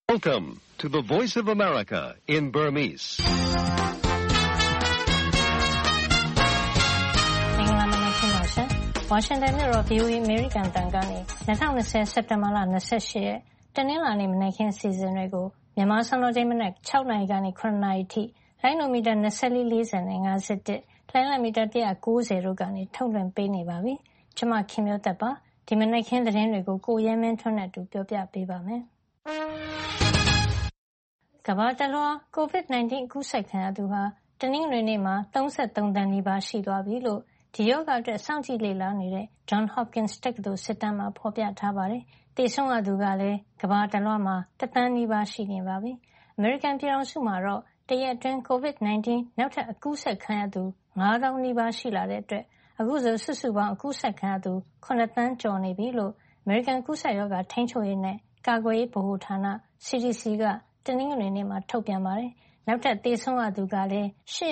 Welcome to the Voice of America in Burmese. မင်္ဂလာမနက်ခင်းပါရှင်။ ဝါရှင်တန်မြို့တော် VOA အမေရိကန်တန်ကနေ2020 စက်တင်ဘာလ28ရက်တနင်္လာနေ့မနက်ခင်းစီစဉ်တွေကိုမြန်မာစံတော်ချိန်မနက်6နာရီကနေ9နာရီထိလိုင်းနိုမီတာ2440နဲ့51လိုင်းနိုမီတာ190တို့ကနေထုတ်လွှင့်ပေးနေပါပြီ။ကျွန်မခင်မျိုးသက်ပါဒီမနက်ခင်းသတင်းတွေကိုကိုရဲမင်းထွန်းနဲ့အတူပြောပြပေးပါမယ်။ကမ္ဘာတလွှား COVID-19 ကူးစက်ခံရသူဟာတနင်္ဂနွေနေ့မှာ33သန်းနီးပါးရှိသွားပြီလို့ဒီရောဂါအတွက်စောင့်ကြည့်လေ့လာနေတဲ့ John Hopkins တက္ကသိုလ်စစ်တမ်းမှာဖော်ပြထားပါတယ်။သေဆုံးရသူကလည်းကမ္ဘာတလွှားမှာ1သန်းနီးပါးရှိနေပါပြီ။အမေရိကန်ပြည်ထောင်စုမှာတော့တရက်အတွင်း COVID-19 နောက်ထပ်အကူးစက်ခံရသူ9000နီးပါးရှိလာတဲ့အတွက်အခုဆိုစုစုပေါင်းအကူးစက်ခံရသူ9သန်းကျော်နေပြီလို့အမေရိကန်ကူးစက်ရောဂါထိန်းချုပ်ရေးနဲ့ကာကွယ်ရေးဗဟိုဌာန CDC ကတနင်္ဂနွေနေ့မှာထုတ်ပြန်ပါတယ်။နောက်ထပ်သေဆုံးရသူကလည်း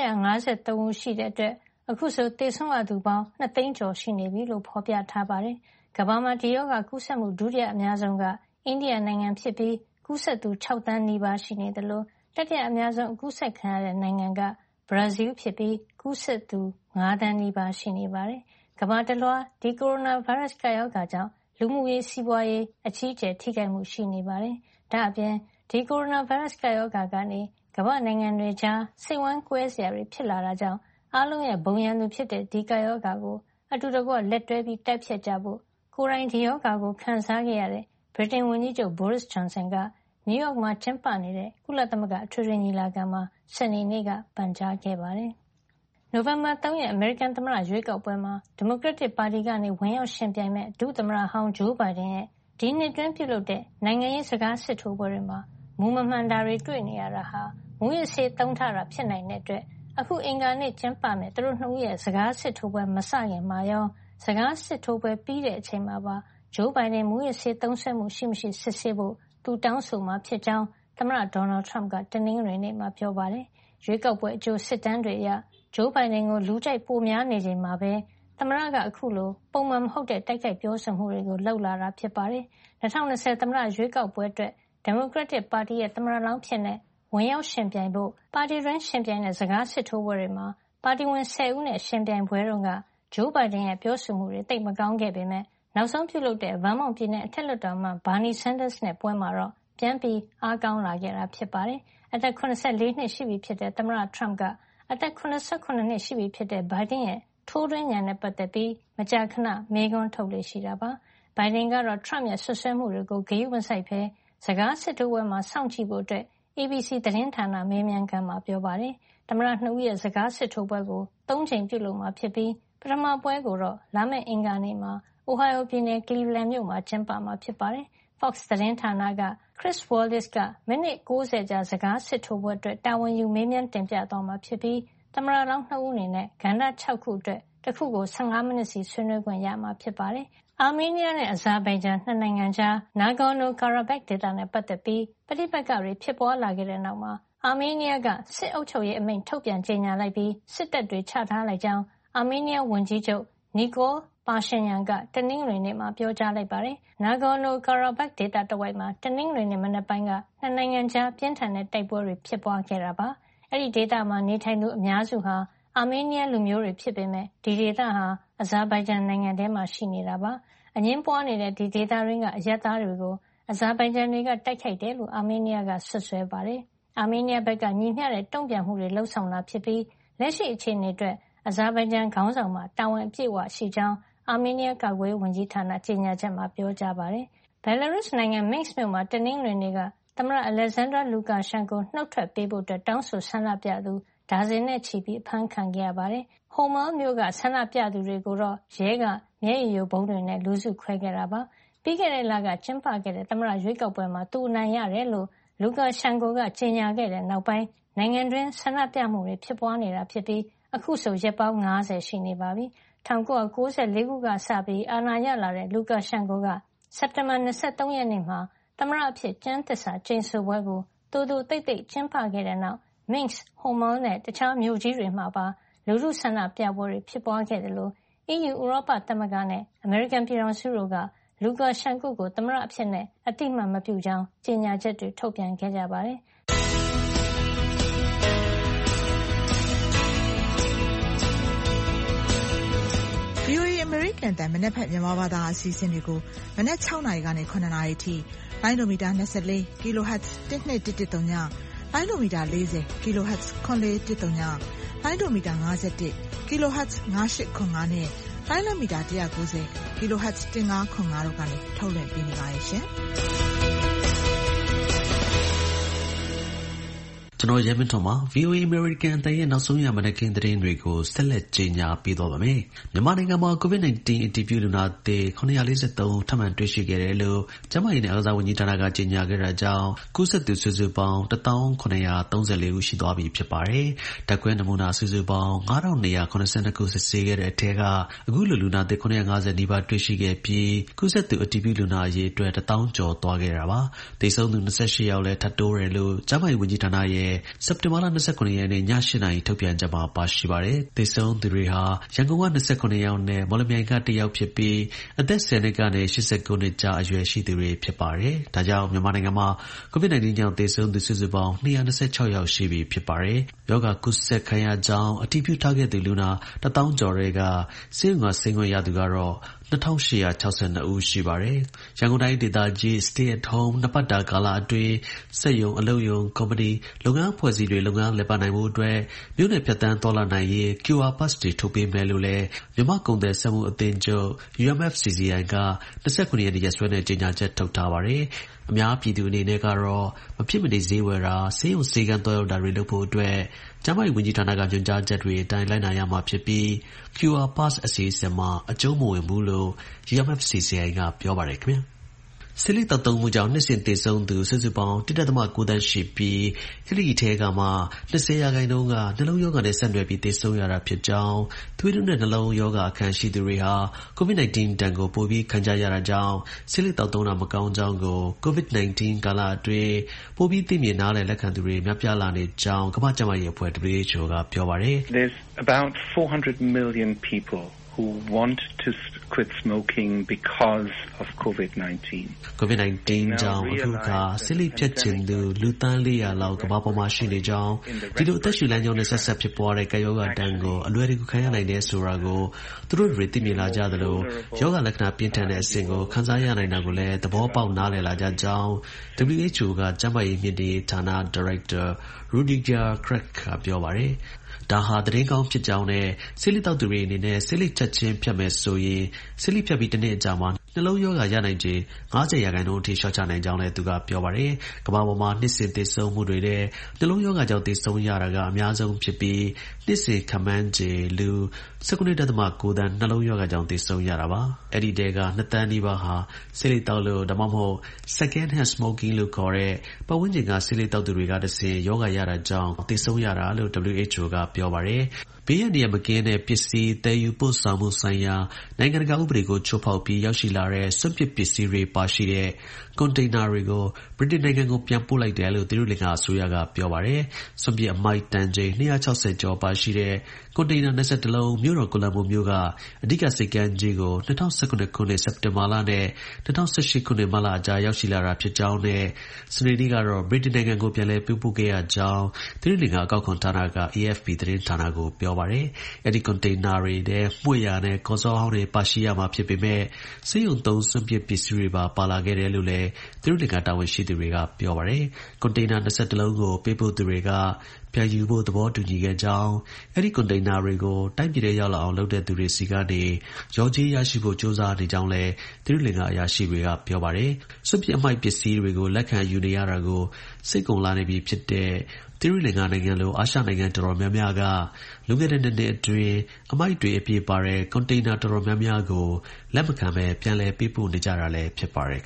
853ဦးရှိတဲ့အတွက်အခုဆိုသေဆုံးရသူပေါင်း2သိန်းကျော်ရှိနေပြီလို့ဖော်ပြထားပါတယ်။ကမ္ဘာမှာဒီရောဂါကူးစက်မှုဒုတိယအများဆုံးကအိန္ဒိယနိုင်ငံဖြစ်ပြီးကူးစက်သူ6သန်းနီးပါးရှိနေတယ်လို့တတိယအများဆုံးကူးစက်ခံရတဲ့နိုင်ငံကဘရာဇီးဖြစ်ပြီးကူးစက်သူ9သန်းနီးပါးရှိနေပါတယ်။ကမ္ဘာတလွှားဒီကိုရိုနာဗိုင်းရပ်စ်ကပ်ရောဂါကြောင့်လူမှုရေးစီးပွားရေးအကြီးအကျယ်ထိခိုက်မှုရှိနေပါတယ်။ဒါ့အပြင်ဒီကိုရိုနာဗိုင်းရပ်စ်ကပ်ရောဂါကနေကမ္ဘာနိုင်ငံတွေကြားစိတ်ဝမ်းကွဲစရာတွေဖြစ်လာတာကြောင့်အားလုံးရဲ့ဘုံရန်သူဖြစ်တဲ့ဒီကပ်ရောဂါကိုအတူတကွလက်တွဲပြီးတိုက်ဖျက်ကြဖို့ကိုယ်တိုင်ဒီရောဂါကိုခံစားခဲ့ရတဲ့ဗြိတိန်ဝန်ကြီးချုပ် Boris Johnson ကနယူးယောက်မှာကျင်းပနေတဲ့ကုလသမဂ္ဂအထွေထွေညီလာခံမှာစနေနေ့ကပန်ကြားခဲ့ပါတယ်။နိုဝင်ဘာ3ရက်အမေရိကန်သမ္မတရွေးကောက်ပွဲမှာဒီမိုကရက်တစ်ပါတီကနေဝင်ရောက်ယှဉ်ပြိုင်မဲ့ဒုသမ္မတဟောင်းဂျိုးဘိုင်ဒန်ရဲ့ဒီနှစ်တွင်းပြုလုပ်တဲ့နိုင်ငံရေးစကားစစ်ထိုးပွဲတွေမှာမူမမှန်တာတွေတွေ့နေရတာဟာမူရစ်ဆေးသုံးထားတာဖြစ်နိုင်တဲ့အတွက်အခုအင်္ဂါနေ့ကျင်းပမဲ့သူတို့နှစ်ဦးရဲ့စကားစစ်ထိုးပွဲမစခင်မှာရောစကားစစ်ထိုးပွဲပြီးတဲ့အချိန်မှာပါဂျိုးဘိုင်ဒန်မူရစ်ဆေးသုံးစွဲမှုရှိမရှိစစ်ဆေးဖို့သူတောင်းဆိုမှာဖြစ်ကြောင်းသမ္မတဒေါ်နယ်ထရမ့်ကတနင်္ဂနွေနေ့မှာပြောပါတယ်။ရွေးကောက်ပွဲအကျိုးစစ်တမ်းတွေအရဂျိုးဘိုင်ဒန်ကိုလူကြိုက်ပိုများနေချိန်မှာပဲသမ္မတကအခုလိုပုံမှန်မဟုတ်တဲ့တိုက်ခိုက်ပြောဆိုမှုတွေကိုလှုပ်လာတာဖြစ်ပါတယ်။2020သမ္မတရွေးကောက်ပွဲအတွက်ဒီမိုကရက်တစ်ပါတီရဲ့သမ္မတလောင်းဖြစ်တဲ့ဝင်ရောက်ရှင်ပြိုင်ဖို့ပါတီတွင်းရှင်ပြိုင်တဲ့စကားစစ်ထိုးပွဲတွေမှာပါတီဝင်10ဦးနဲ့ရှင်ပြိုင်ပွဲတုန်းကဂျိုးဘိုင်ဒန်ရဲ့ပြောဆိုမှုတွေသိပ်မကောင်းခဲ့ပေမဲ့နောက်ဆုံးပြုလုပ်တဲ့ဗန်းမောက်ပြည်နယ်အထက်လွှတ်တော်မှဘာနီဆန်ဒတ်စ်နဲ့ပွဲမှာတော့ပြန်ပြီးအားကောင်းလာခဲ့တာဖြစ်ပါတယ်။အသက်84နှစ်ရှိပြီဖြစ်တဲ့သမ္မတထရမ့်ကအသက်89နှစ်ရှိပြီဖြစ်တဲ့ဘိုင်ဒန်ရဲ့ထိုးတွင်းဉာဏ်နဲ့ပတ်သက်ပြီးမကြာခဏမေးခွန်းထုတ်လေ့ရှိတာပါ။ဘိုင်ဒန်ကတော့ထရမ့်ရဲ့ဆွဆွဲမှုတွေကိုဂရုမစိုက်ဘဲစကားစစ်ထိုးပွဲမှာစောင့်ကြည့်ဖို့အတွက် ABC သတင်းဌာနမေးမြန်းခန်းမှာပြောပါတယ်။သမ္မတ2ဦးရဲ့စကားစစ်ထိုးပွဲကို3ချိန်ပြုလုပ်မှာဖြစ်ပြီးပထမပွဲကိုတော့လာမယ့်အင်္ဂါနေ့မှာ Ohio ပြည်နယ် Cleveland မြို့မှာကျင်းပမှာဖြစ်ပါတယ်။ Fox သတင်းဌာနက Chris Wallace ကမိနစ်90ကြာစကားစစ်ထိုးပွဲအတွက်တာဝန်ယူမေးမြန်းတင်ပြသွားမှာဖြစ်ပြီးသမ္မတလောင်း2ဦးအနေနဲ့ကဏ္ဍ6ခုအတွက်တစ်ခုကို15မိနစ်စီဆွေးနွေးခွင့်ရမှာဖြစ်ပါတယ်။အာမေးနီးယားနဲ့အဇာဘိုင်ဂျန်နှစ်နိုင်ငံကြား Nagorno-Karabakh ဒေသနဲ့ပတ်သက်ပြီးပဋိပက္ခတွေဖြစ်ပွားလာခဲ့တဲ့နောက်မှာအာမေးနီးယားကစစ်အုပ်ချုပ်ရေးအမိန့်ထုတ်ပြန်ကြေညာလိုက်ပြီးစစ်တပ်တွေချထားလိုက်ကြောင်းအာမေးနီးယားဝန်ကြီးချုပ် Nikol Pashinyan ကတနင်္ဂနွေနေ့မှာပြောကြားလိုက်ပါတယ်။ Nagorno-Karabakh ဒေသတဝိုက်မှာတနင်္ဂနွေနေ့မနက်ပိုင်းကနှစ်နိုင်ငံကြားပြင်းထန်တဲ့တိုက်ပွဲတွေဖြစ်ပွားခဲ့တာပါ။အဲဒီဒေသမှာနေထိုင်သူအများစုဟာအာမေးနီးယားလူမျိုးတွေဖြစ်ပေမဲ့ဒီဒေသဟာအဇာဘိုင်ဂျန်နိုင်ငံထဲမှာရှိနေတာပါ။အငြင်းပွားနေတဲ့ဒီဒေသတွင်းကအရပ်သားတွေကိုအဇာဘိုင်ဂျန်တွေကတိုက်ခိုက်တယ်လို့အာမေးနီးယားကစွပ်စွဲပါတယ်။အာမေးနီးယားဘက်ကညီမျှတဲ့တုံ့ပြန်မှုတွေလှုံ့ဆော်တာဖြစ်ပြီးလက်ရှိအခြေအနေအတွက်အဇာဘိုင်ဂျန်ခေါင်းဆောင်မှာတာဝန်အပြည့်အဝရှိကြောင်းအာမေးနီးယားကာကွယ်ရေးဝန်ကြီးဌာနကြေညာချက်မှာပြောကြားပါတယ်။ Belarus နိုင်ငံ Minsk မြို့မှာတနင်္ဂနွေနေ့ကသမ္မတ Alexander Lukashenko နှုတ်ထွက်ပေးဖို့တောင်းဆိုဆန္ဒပြသူဒါဇင်နဲ့ချီပြီးအဖမ်းခံခဲ့ရပါတယ်။ Homel မြို့ကဆန္ဒပြသူတွေကိုတော့ရဲကမျက်ရည်ယိုဗုံးတွေနဲ့လူစုခွဲခဲ့တာပါ။ပြီးခဲ့တဲ့လကကျင်းပခဲ့တဲ့သမ္မတရွေးကောက်ပွဲမှာသူအနိုင်ရတယ်လို့ Lukashenko ကကြေညာခဲ့တဲ့နောက်ပိုင်းနိုင်ငံတွင်းဆန္ဒပြမှုတွေဖြစ်ပွားနေတာဖြစ်ပြီးအခုဆိုရက်ပေါင်း90ရှိနေပါပြီ။1994ခုကစပြီးအာဏာရလာတဲ့ Lukashenko ကစက်တင်ဘာ23ရက်နေ့မှာသမ္မတအဖြစ်ကျမ်းသစ္စာကျိန်ဆိုပွဲကိုတိုးတိုးတိတ်တိတ်ကျင်းပခဲ့တဲ့နောက် Minsk, Homel နဲ့တခြားမြို့ကြီးတွေမှာပါလူထုဆန္ဒပြပွဲတွေဖြစ်ပွားခဲ့တယ်လို့EU ဥရောပသမဂ္ဂနဲ့အမေရိကန်ပြည်ထောင်စုတို့ကလူကာရှန်ကုကိုသမ္မတအဖြစ်အသိအမှတ်မပြုကြောင်းကြေညာချက်တွေထုတ်ပြန်ခဲ့ကြပါတယ်။ VOA အမေရိကန်အသံမနက်ဖြန်မြန်မာဘာသာအစီအစဉ်တွေကိုမနက် 6 နာရီကနေ 7 နာရီအထိလိုင်းဒိုမီတာ 24 kHz 12113ညလိုင်းဒိုမီတာ 40 kHz 9410ညလိုင်းဒိုမီတာ 51 kHz 9805နဲ့လိုင်းလမီတာ 190 kHz 1505တို့ကနေထုတ်လွှင့်ပေးနေပါတယ်ရှင်။ကျွန်တော်ရဲမင်းထွန်းပါ VOA American အသံရဲ့နောက်ဆုံးရမနက်ခင်းသတင်းတွေကိုဆက်လက်ကြေညာပေးသွားပါမယ်။မြန်မာနိုင်ငံမှာ COVID-19 အတည်ပြုလူနာသစ် 943 ထပ်မံတွေ့ရှိခဲ့တယ်လို့ကျန်းမာရေးနဲ့အားကစားဝန်ကြီးဌာနကကြေညာခဲ့တာကြောင့်ကူးစက်သူစုစုပေါင်း 1,734 ဦးရှိသွားပြီဖြစ်ပါတယ်။ဓာတ်ခွဲနမူနာစုစုပေါင်း 5,282 ခုစစ်ဆေးခဲ့တဲ့အထက်ကအခုလိုလူနာသစ် 950 နီးပါးတွေ့ရှိခဲ့ပြီးကူးစက်သူအတည်ပြုလူနာအရေအတွက် 1,000 ကျော်သွားခဲ့တာပါ။သေဆုံးသူ 28 ယောက်လည်းထပ်တိုးတယ်လို့ကျန်းမာရေးဝန်ကြီးဌာနရဲ့စက်တင်ဘာလ 29 ရက်နေ့ည 8 နာရီထုတ်ပြန်ချက်မှာပါရှိပါတယ်။သေဆုံးသူတွေဟာရန်ကုန်က 29 ယောက်နဲ့မော်လမြိုင်က 1 ယောက်ဖြစ်ပြီးအသက် 10 နှစ်ကနေ 89 နှစ်ကြားအရွယ်ရှိသူတွေဖြစ်ပါတယ်။ဒါကြောင့်မြန်မာနိုင်ငံမှာ COVID-19 ကြောင့်သေဆုံးသူစုစုပေါင်း 226 ယောက်ရှိပြီဖြစ်ပါတယ်။ရောဂါကူးစက်ခံရကြောင်းအတည်ပြုထားခဲ့သူလူနာ 1,000 ကျော်ထဲကဆေးရုံကဆင်းခွင့်ရသူကတော့ 2,862 ဦးရှိပါတယ်။ရန်ကုန်တိုင်းဒေသကြီး Stay at Home 2 ပတ်တာကာလအတွင်းစက်ရုံအလုပ်ရုံကုမ္ပဏီလုပ်ငန်းအဖွဲ့အစည်းတွေလုပ်ငန်းလည်ပတ်နိုင်ဖို့အတွက်မြို့နယ်ဖြတ်သန်းသွားလာနိုင်ရေး QR Pass တွေထုတ်ပေးမယ်လို့လည်းမြန်မာကုန်သည်စက်မှုအသင်းချုပ် UMFCCI က 29 ရက်နေ့ရက်စွဲနဲ့ကြေညာချက်ထုတ်ထားပါတယ်။အများပြည်သူအနေနဲ့ကတော့မဖြစ်မနေဈေးဝယ်တာဆေးရုံဆေးကန်းသွားရောက်တာတွေလုပ်ဖို့အတွက်ကျန်းမာရေးဝန်ကြီးဌာနကညွှန်ကြားချက်တွေအတိုင်းလိုက်နာရမှာဖြစ်ပြီး QR Pass အစီအစဉ်မှာအကျုံးမဝင်ဘူးလို့ UMFCCI ကပြောပါတယ်ခင်ဗျာ။ဆေးလိပ်သောက်သုံးမှုကြောင့်နှစ်စဉ်သေဆုံးသူစုစုပေါင်း 1.9 သန်းရှိပြီးအဲဒီအထဲကမှ 20% ကနှလုံးရောဂါနဲ့ဆက်နွယ်ပြီးသေဆုံးရတာဖြစ်ကြောင်းသွေးတိုးနဲ့နှလုံးရောဂါအခံရှိသူတွေဟာ COVID-19 ဒဏ်ကိုပိုပြီးခံကြရတာကြောင့်ဆေးလိပ်သောက်သုံးတာမကောင်းကြောင်းကို COVID-19 ကာလအတွင်းပိုပြီးသိမြင်နားလည်လက်ခံသူတွေများပြားလာနေကြောင်းကမ္ဘာ့ကျန်းမာရေးအဖွဲ့ WHO ကပြောပါတယ်။ There's about 400 million people who want to quit smoking because of COVID-19. COVID-19 ကြောင့်အခုခါဆေးလိပ်ဖြတ်ချင်သူလူသန်း 400 လောက်ကမ္ဘာပေါ်မှာရှိနေကြောင်းဒီလိုအသက်ရှူလမ်းကြောင်းနဲ့ဆက်စပ်ဖြစ်ပွားတဲ့ကပ်ရောဂါဒဏ်ကိုအလွယ်တကူခံရနိုင်တယ်ဆိုတာကိုသူတို့တွေသိမြင်လာကြသလိုရောဂါလက္ခဏာပြင်းထန်တဲ့အဆင့်ကိုခံစားရနိုင်တာကိုလည်းသဘောပေါက်နားလည်လာကြကြောင်း WHO ကကျန်းမာရေးမြင့်တင်ရေးဌာနဒါရိုက်တာ Rudiger Krek ကပြောပါတယ်။ဒါဟာသတင်းကောင်းဖြစ်ကြောင်းနဲ့ဆေးလိပ်သောက်သူတွေအနေနဲ့ဆေးလိပ်ချက်ချင်းဖြတ်မယ်ဆိုရင်ဆေးလိပ်ဖြတ်ပြီးတစ်နှစ်အကြာမှာနှလုံးရောဂါရနိုင်ခြေ 50% အထိလျှော့ချနိုင်ကြောင်းလည်းသူကပြောပါတယ်။ကမ္ဘာပေါ်မှာနှစ်စဉ်သေဆုံးမှုတွေတဲ့နှလုံးရောဂါကြောင့်သေဆုံးရတာကအများဆုံးဖြစ်ပြီးနှစ်စဉ်ခန့်မှန်းခြေလူ 19.9 သန်းနှလုံးရောဂါကြောင့်သေဆုံးရတာပါ။အဲဒီထဲက 2 သန်းနီးပါးဟာဆေးလိပ်သောက်လို့ဒါမှမဟုတ် second hand smoking လို့ခေါ်တဲ့ပတ်ဝန်းကျင်ကဆေးလိပ်သောက်သူတွေကတစ်ဆင့်ရောဂါရတာကြောင့်သေဆုံးရတာလို့ WHO ကပြောပါတယ်။ဘေးအန္တရာယ်မကင်းတဲ့ပစ္စည်းသယ်ယူပို့ဆောင်မှုဆိုင်ရာနိုင်ငံတကာဥပဒေကိုချိုးဖောက်ပြီးရောက်ရှိလာတဲ့စွန့်ပစ်ပစ္စည်းတွေပါရှိတဲ့ကွန်တိန်နာတွေကိုဗြိတိန်နိုင်ငံကိုပြန်ပို့လိုက်တယ်လို့သီရိလင်္ကာအစိုးရကပြောပါတယ်။စွန့်ပစ်အမိုက်တန်ချိန် 260 ကျော်ပါရှိတဲ့ကွန်တိန်နာ 21 လုံးမြို့တော်ကိုလံဘိုမြို့ကအဓိကဆိပ်ကမ်းကြီးကို2019 ခုနှစ်စက်တင်ဘာလနဲ့2018 ခုနှစ်မတ်လအကြားရောက်ရှိလာတာဖြစ်ကြောင်းနဲ့စနေနေ့ကတော့ဗြိတိန်နိုင်ငံကိုပြန်လည်ပို့ခဲ့ရကြောင်းသီရိလင်္ကာအကောက်ခွန်ဌာနက AFP သတင်းဌာနကိုပြောပါတယ်။အဲဒီကွန်တိန်နာတွေထဲမှွေရာနဲ့ကော်စောဟောင်းတွေပါရှိရမှာဖြစ်ပေမဲ့ဆေးရုံသုံးစွန့်ပစ်ပစ္စည်းတွေပါလာခဲ့တယ်လို့လည်းသီရိလင်္ကာတာဝန်ရှိသူတွေကပြောပါတယ်။ကွန်တိန်နာ 21 လုံးကိုပေးပို့သူတွေကပြန်ယူဖို့သဘောတူညီခဲ့ကြောင်းအဲဒီကွန်တိန်နာတွေကိုတိုင်းပြည်ထဲရောက်လာအောင်လုပ်တဲ့သူတွေစီကနေရောကြေးရရှိဖို့ကြိုးစားနေကြောင်းလည်းသီရိလင်္ကာအရာရှိတွေကပြောပါတယ်။စွန့်ပစ်အမိုက်ပစ္စည်းတွေကိုလက်ခံယူနေရတာကိုစိတ်ကုန်လာနေပြီဖြစ်တဲ့သီရိလင်္ကာနိုင်ငံလိုအာရှနိုင်ငံတော်တော်များများကလွန်ခဲ့တဲ့နှစ်အတွင်းအမိုက်တွေအပြည့်ပါတဲ့ကွန်တိန်နာတော်တော်များများကိုလက်မခံပဲပြန်လည်ပေးပို့နေကြတာလည်းဖြစ်ပါတယ်ခင်ဗျာ။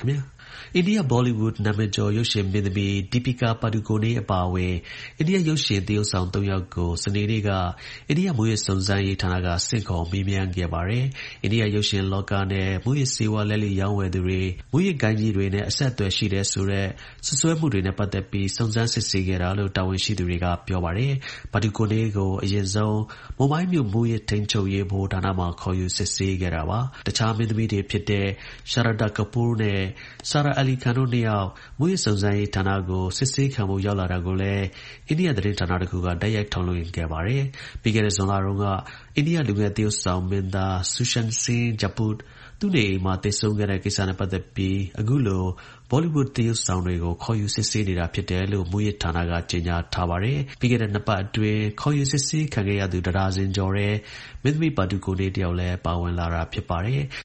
အိန္ဒိယ Bollywood နာမည်ကျော်ရုပ်ရှင်မင်းသမီး Deepika Padukone အပါအဝင် အိန္ဒိယရုပ်ရှင်သရုပ်ဆောင် ၃ ယောက်ကို စနေနေ့က အိန္ဒိယမူးယစ်စုံစမ်းရေးဌာနက ဆင့်ခေါ်မေးမြန်းခဲ့ပါတယ်။ အိန္ဒိယရုပ်ရှင်လောကနဲ့ မူးယစ်ဆေးဝါးလက်လိရောင်းဝယ်သူတွေ၊ မူးယစ်ဂိုဏ်းကြီးတွေနဲ့ အဆက်အသွယ်ရှိတယ်ဆိုတဲ့ စွပ်စွဲမှုတွေနဲ့ပတ်သက်ပြီး စုံစမ်းစစ်ဆေးခဲ့တာလို့ တာဝန်ရှိသူတွေက ပြောပါတယ်။ Padukone ကို အရင်ဆုံး မွမ်ဘိုင်းမြို့ မူးယစ်ထိန်းချုပ်ရေးဗဟိုဌာနမှာ ခေါ်ယူစစ်ဆေးခဲ့တာပါ။ တခြားမင်းသမီးတွေဖြစ်တဲ့ Shraddha Kapoor နဲ့ Sara Ali Khan တို့ ၂ ယောက် မူးယစ်စုံစမ်းရေးဌာနကို စစ်ဆေးခံဖို့ ရောက်လာတာကိုလည်း အိန္ဒိယသတင်းဌာနတစ်ခုက တိုက်ရိုက်ထုတ်လွှင့်ခဲ့ပါတယ်။ ပြီးခဲ့တဲ့ ဇွန်လတုန်းက အိန္ဒိယလူငယ်သရုပ်ဆောင်မင်းသား Sushant Singh Rajput သူ့နေအိမ်မှာ သေဆုံးခဲ့တဲ့ကိစ္စနဲ့ပတ်သက်ပြီး အခုလို Bollywood သရုပ်ဆောင်တွေကို ခေါ်ယူစစ်ဆေးနေတာဖြစ်တယ်လို့ မူးယစ်ဌာနက ကြေညာထားပါတယ်။ ပြီးခဲ့တဲ့ 2 ပတ်အတွင်း ခေါ်ယူစစ်ဆေးခံခဲ့ရသူ 1 ဒါဇင်ကျော်ထဲ မင်းသမီး Padukone တစ်ယောက်လည်း ပါဝင်လာတာဖြစ်ပါတယ်။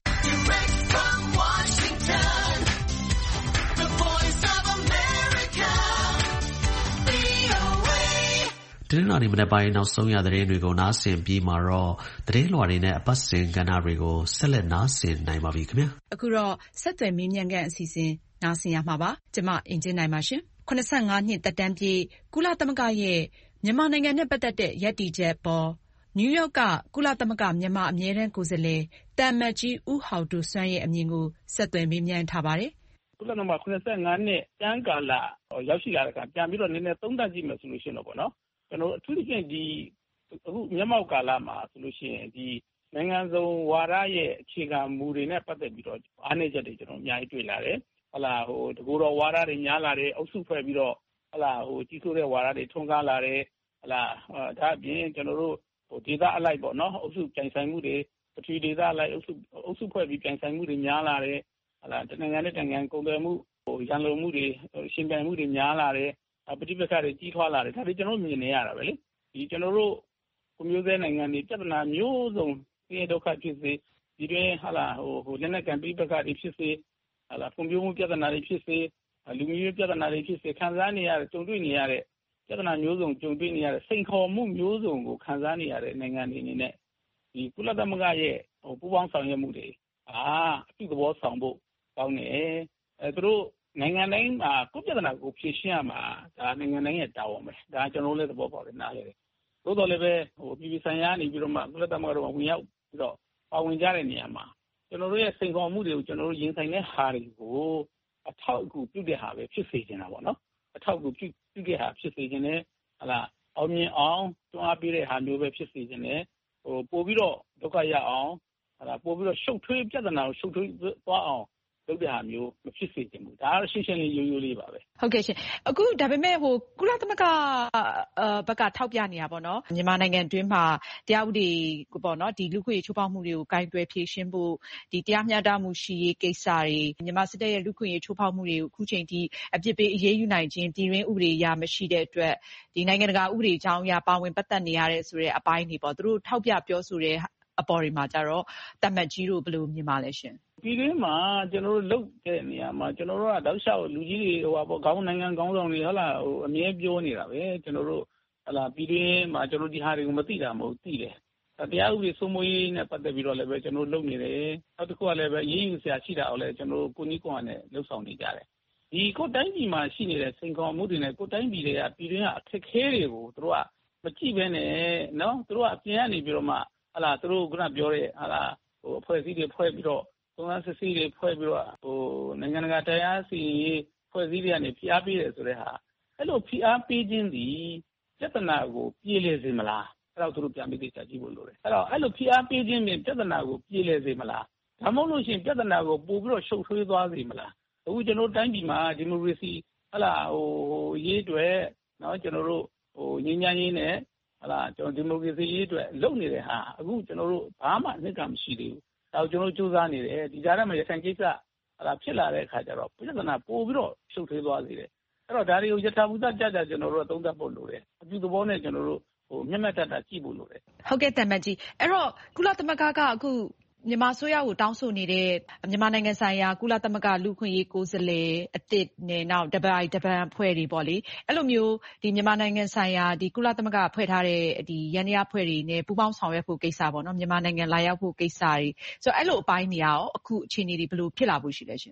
တနင်္လာနေ့မနက်ပိုင်း နောက်ဆုံးရသတင်းတွေကို နားဆင်ပြီးမှာတော့ သတင်းလွှာတွေနဲ့ အပတ်စဉ်ကဏ္ဍတွေကို ဆက်လက်နားဆင်နိုင်ပါပြီခင်ဗျာ။ အခုတော့ ဆက်သွယ်မေးမြန်းခန်းအစီအစဉ် နားဆင်ရမှာပါ။ ကျမ အင်ကြင်းနိုင်ပါရှင်။ 75 နှစ်သက်တမ်းပြည့် ကုလသမဂ္ဂရဲ့ မြန်မာနိုင်ငံနဲ့ပတ်သက်တဲ့ ရပ်တည်ချက်အပေါ် နယူးယောက်က ကုလသမဂ္ဂ မြန်မာအမြဲတမ်းကိုယ်စားလှယ် သံအမတ်ကြီး ဦးဟောက်ဒိုစွမ်းရဲ့အမြင်ကို ဆက်သွယ်မေးမြန်းထားပါတယ်။ ကုလသမဂ္ဂ 75 နှစ်တန်းကာလရောက်ရှိလာတဲ့အခါ ပြန်ပြီးတော့နည်းနည်းသုံးသပ်ကြည့်မယ်ဆိုလို့ရှိရင်တော့ပေါ့နော်။ ကျွန်တော်တို့အထူးသဖြင့်အခုမျက်မှောက်ကာလမှာဆိုလို့ရှိရင်နိုင်ငံစုံဝါဒရဲ့အခြေခံမူတွေနဲ့ပတ်သက်ပြီးတော့အားနည်းချက်တွေကျွန်တော်အများကြီးတွေ့လာတယ်။တကူတော်ဝါဒတွေများလာတယ်။အုပ်စုဖွဲ့ပြီးတော့ကြီးစိုးတဲ့ဝါဒတွေထွန်းကားလာတယ်။ဒါအပြင်ကျွန်တော်တို့ဒေသအလိုက်ပေါ့နော်အုပ်စုပြိုင်ဆိုင်မှုတွေပထဝီဒေသအလိုက်အုပ်စုဖွဲ့ပြီးပြိုင်ဆိုင်မှုတွေများလာတယ်။တနိုင်ငံနဲ့နိုင်ငံကုန်သွယ်မှုရန်လိုမှုတွေရှင်ပြိုင်မှုတွေများလာတယ်။ပဋိပက္ခတွေကြီးထွားလာတယ်။ဒါတွေကျွန်တော်မြင်နေရတာပဲလေ။ကျွန်တော်တို့ကိုမျိုးစဲနိုင်ငံတွေပြဿနာမျိုးစုံဆင်းရဲဒုက္ခဖြစ်စေဒီတွင်လက်နက်ကန်ပဋိပက္ခတွေဖြစ်စေဖွံ့ဖြိုးမှုပြဿနာတွေဖြစ်စေလူမျိုးရေးပြဿနာတွေဖြစ်စေခံစားနေရတဲ့ကြုံတွေ့နေရတဲ့ပြဿနာမျိုးစုံကြုံတွေ့နေရတဲ့စိန်ခေါ်မှုမျိုးစုံကိုခံစားနေရတဲ့နိုင်ငံတွေအနေနဲ့ကုလသမဂ္ဂရဲ့ပူးပေါင်းဆောင်ရွက်မှုတွေအပြုသဘောဆောင်ဖို့ကောင်းတယ်သူတို့နိုင်ငံတိုင်းမှာကိုယ့်ပြဿနာကိုဖြေရှင်းရမှာဒါနိုင်ငံတိုင်းရဲ့တာဝန်ပဲဒါကျွန်တော်လည်းသဘောပေါက်တယ်နားလည်တယ်သို့တော်လည်းပဲပြည်ပဆိုင်ရာနေပြီးတော့မှကုလသမဂ္ဂတော်ဝင်ရောက်ပြီးတော့ပါဝင်ကြတဲ့နေရာမှာကျွန်တော်တို့ရဲ့စိန်ခေါ်မှုတွေကိုကျွန်တော်တို့ရင်ဆိုင်တဲ့ဟာတွေကိုအထောက်အကူပြုတဲ့ဟာပဲဖြစ်စေချင်တာပေါ့နော်အထောက်အကူပြုတဲ့ဟာဖြစ်စေချင်တယ်အောင်မြင်အောင်တွန်းအားပေးတဲ့ဟာမျိုးပဲဖြစ်စေချင်တယ်ပို့ပြီးတော့ဒုက္ခရအောင်ပို့ပြီးတော့ရှုပ်ထွေးပြဿနာကိုရှုပ်ထွေးသွားအောင်လုပ်တဲ့ဟာမျိုးမဖြစ်စေချင်ဘူးဒါကတော့ရှင်းရှင်းလေးရိုးရိုးလေးပါပဲဟုတ်ကဲ့ရှင်အခုဒါပေမဲ့ကုလသမဂ္ဂဘက်ကထောက်ပြနေတာပေါ့နော်မြန်မာနိုင်ငံတွင်းမှာတရားဥပဒေပေါ့နော်ဒီလူ့ခွင့်ရေးချိုးဖောက်မှုတွေကိုကိုင်တွယ်ဖြေရှင်းဖို့ဒီတရားမျှတမှုရှိရေးကိစ္စတွေမြန်မာစစ်တပ်ရဲ့လူ့ခွင့်ရေးချိုးဖောက်မှုတွေကိုအခုချိန်ထိအပြစ်ပေးအရေးယူနိုင်ခြင်းပြည်တွင်းဥပဒေအရမရှိတဲ့အတွက်ဒီနိုင်ငံတကာဥပဒေအကြောင်းအရာပါဝင်ပတ်သက်နေရတဲ့ဆိုတဲ့အပိုင်းတွေပေါ့သူတို့ထောက်ပြပြောဆိုတဲ့အပေါ်တွေမှာကြတော့သံအမတ်ကြီးတို့ဘယ်လိုမြင်ပါလဲရှင်ပြည်တွင်းမှာကျွန်တော်တို့လုပ်တဲ့နေရာမှာကျွန်တော်တို့ကတောက်လျှောက်လူကြီးတွေခေါင်းနိုင်ငံခေါင်းဆောင်တွေအမြဲပြောနေတာပဲကျွန်တော်တို့ပြည်တွင်းမှာကျွန်တော်ဒီဟာတွေကိုမသိတာမဟုတ်သိတယ်တရားဥပဒေစိုးမိုးရေးနဲ့ပတ်သက်ပြီးတော့လည်းပဲကျွန်တော်လုပ်နေတယ်နောက်တစ်ခုကလည်းပဲရေးယူဆရာရှိတာကိုလည်းကျွန်တော်ကိုနီးကွန်နဲ့လှုပ်ဆောင်နေကြတယ်ဒီကိုတိုင်းပြည်မှာရှိနေတဲ့စိန်ခေါ်မှုတွေနဲ့ကိုတိုင်းပြည်တွေကပြည်တွင်းကအခက်ခဲတွေကိုသူတို့ကမကြည့်ဘဲနဲ့နော်သူတို့ကအပြင်ကနေပြီးတော့မှသူတို့ခုနပြောတဲ့အဖွဲ့အစည်းတွေဖွဲ့ပြီးတော့သုံးသပ်စစ်ဆေးတွေဖွဲ့ပြီးတော့နိုင်ငံတကာတရားစီရင်ရေးဖွဲ့စည်းတွေကနေဖိအားပေးတယ်ဆိုတဲ့ဟာအဲ့လိုဖိအားပေးခြင်းဒီပြဿနာကိုပြေလည်စေမလားအဲ့တော့သူတို့ပြန်ပြီးသိချကြည့်ဖို့လိုတယ်အဲ့လိုဖိအားပေးခြင်းဖြင့်ပြဿနာကိုပြေလည်စေမလားဒါမှမဟုတ်လို့ရှိရင်ပြဿနာကိုပို့ပြီးတော့ရှုပ်ထွေးသွားစေမလားအခုကျွန်တော်တိုင်းပြည်မှာဒီမိုကရေစီရေးအတွက်နော်ကျွန်တော်တို့ငြိမ်းချမ်းရေးနဲ့ကျွန်တော်ဒီမိုကရေစီရေးအတွက်လုပ်နေတဲ့ဟာအခုကျွန်တော်တို့ဘာမှအနှစ်ကမရှိသေးဘူးဒါကိုကျွန်တော်စူးစမ်းနေတယ်ဒီကြားထဲမှာရခိုင်ကိစ္စဖြစ်လာတဲ့အခါကျတော့ပြဿနာပို့ပြီးတော့ရှုပ်ထွေးသွားစေတယ်အဲ့တော့ဒါတွေကိုယထာဘူတကြကြကျွန်တော်တို့သုံးသပ်ဖို့လိုတယ်အပြုသဘောနဲ့ကျွန်တော်တို့မျက်မှတ်တတ်ကြည့်ဖို့လိုတယ်ဟုတ်ကဲ့တမန်ကြီးအဲ့တော့ကုလသမဂ္ဂကအခုမြန်မာဆိုရကိုတောင်းဆိုနေတဲ့မြန်မာနိုင်ငံဆိုင်ရာကုလသမဂ္ဂလူ့ခွင့်ရေးကိုယ်စားလှယ်အသစ်နဲ့နောက်တပိုင်းအဖွဲ့တွေပေါ့လေအဲ့လိုမျိုးဒီမြန်မာနိုင်ငံဆိုင်ရာဒီကုလသမဂ္ဂဖွဲ့ထားတဲ့ဒီရန်တရားအဖွဲ့တွေနဲ့ပူးပေါင်းဆောင်ရွက်ဖို့ကိစ္စပေါ့နော်မြန်မာနိုင်ငံလာရောက်ဖို့ကိစ္စတွေဆိုတော့အဲ့လိုအပိုင်းတွေရောအခုအခြေအနေတွေဘယ်လိုဖြစ်လာဖို့ရှိလဲရှင်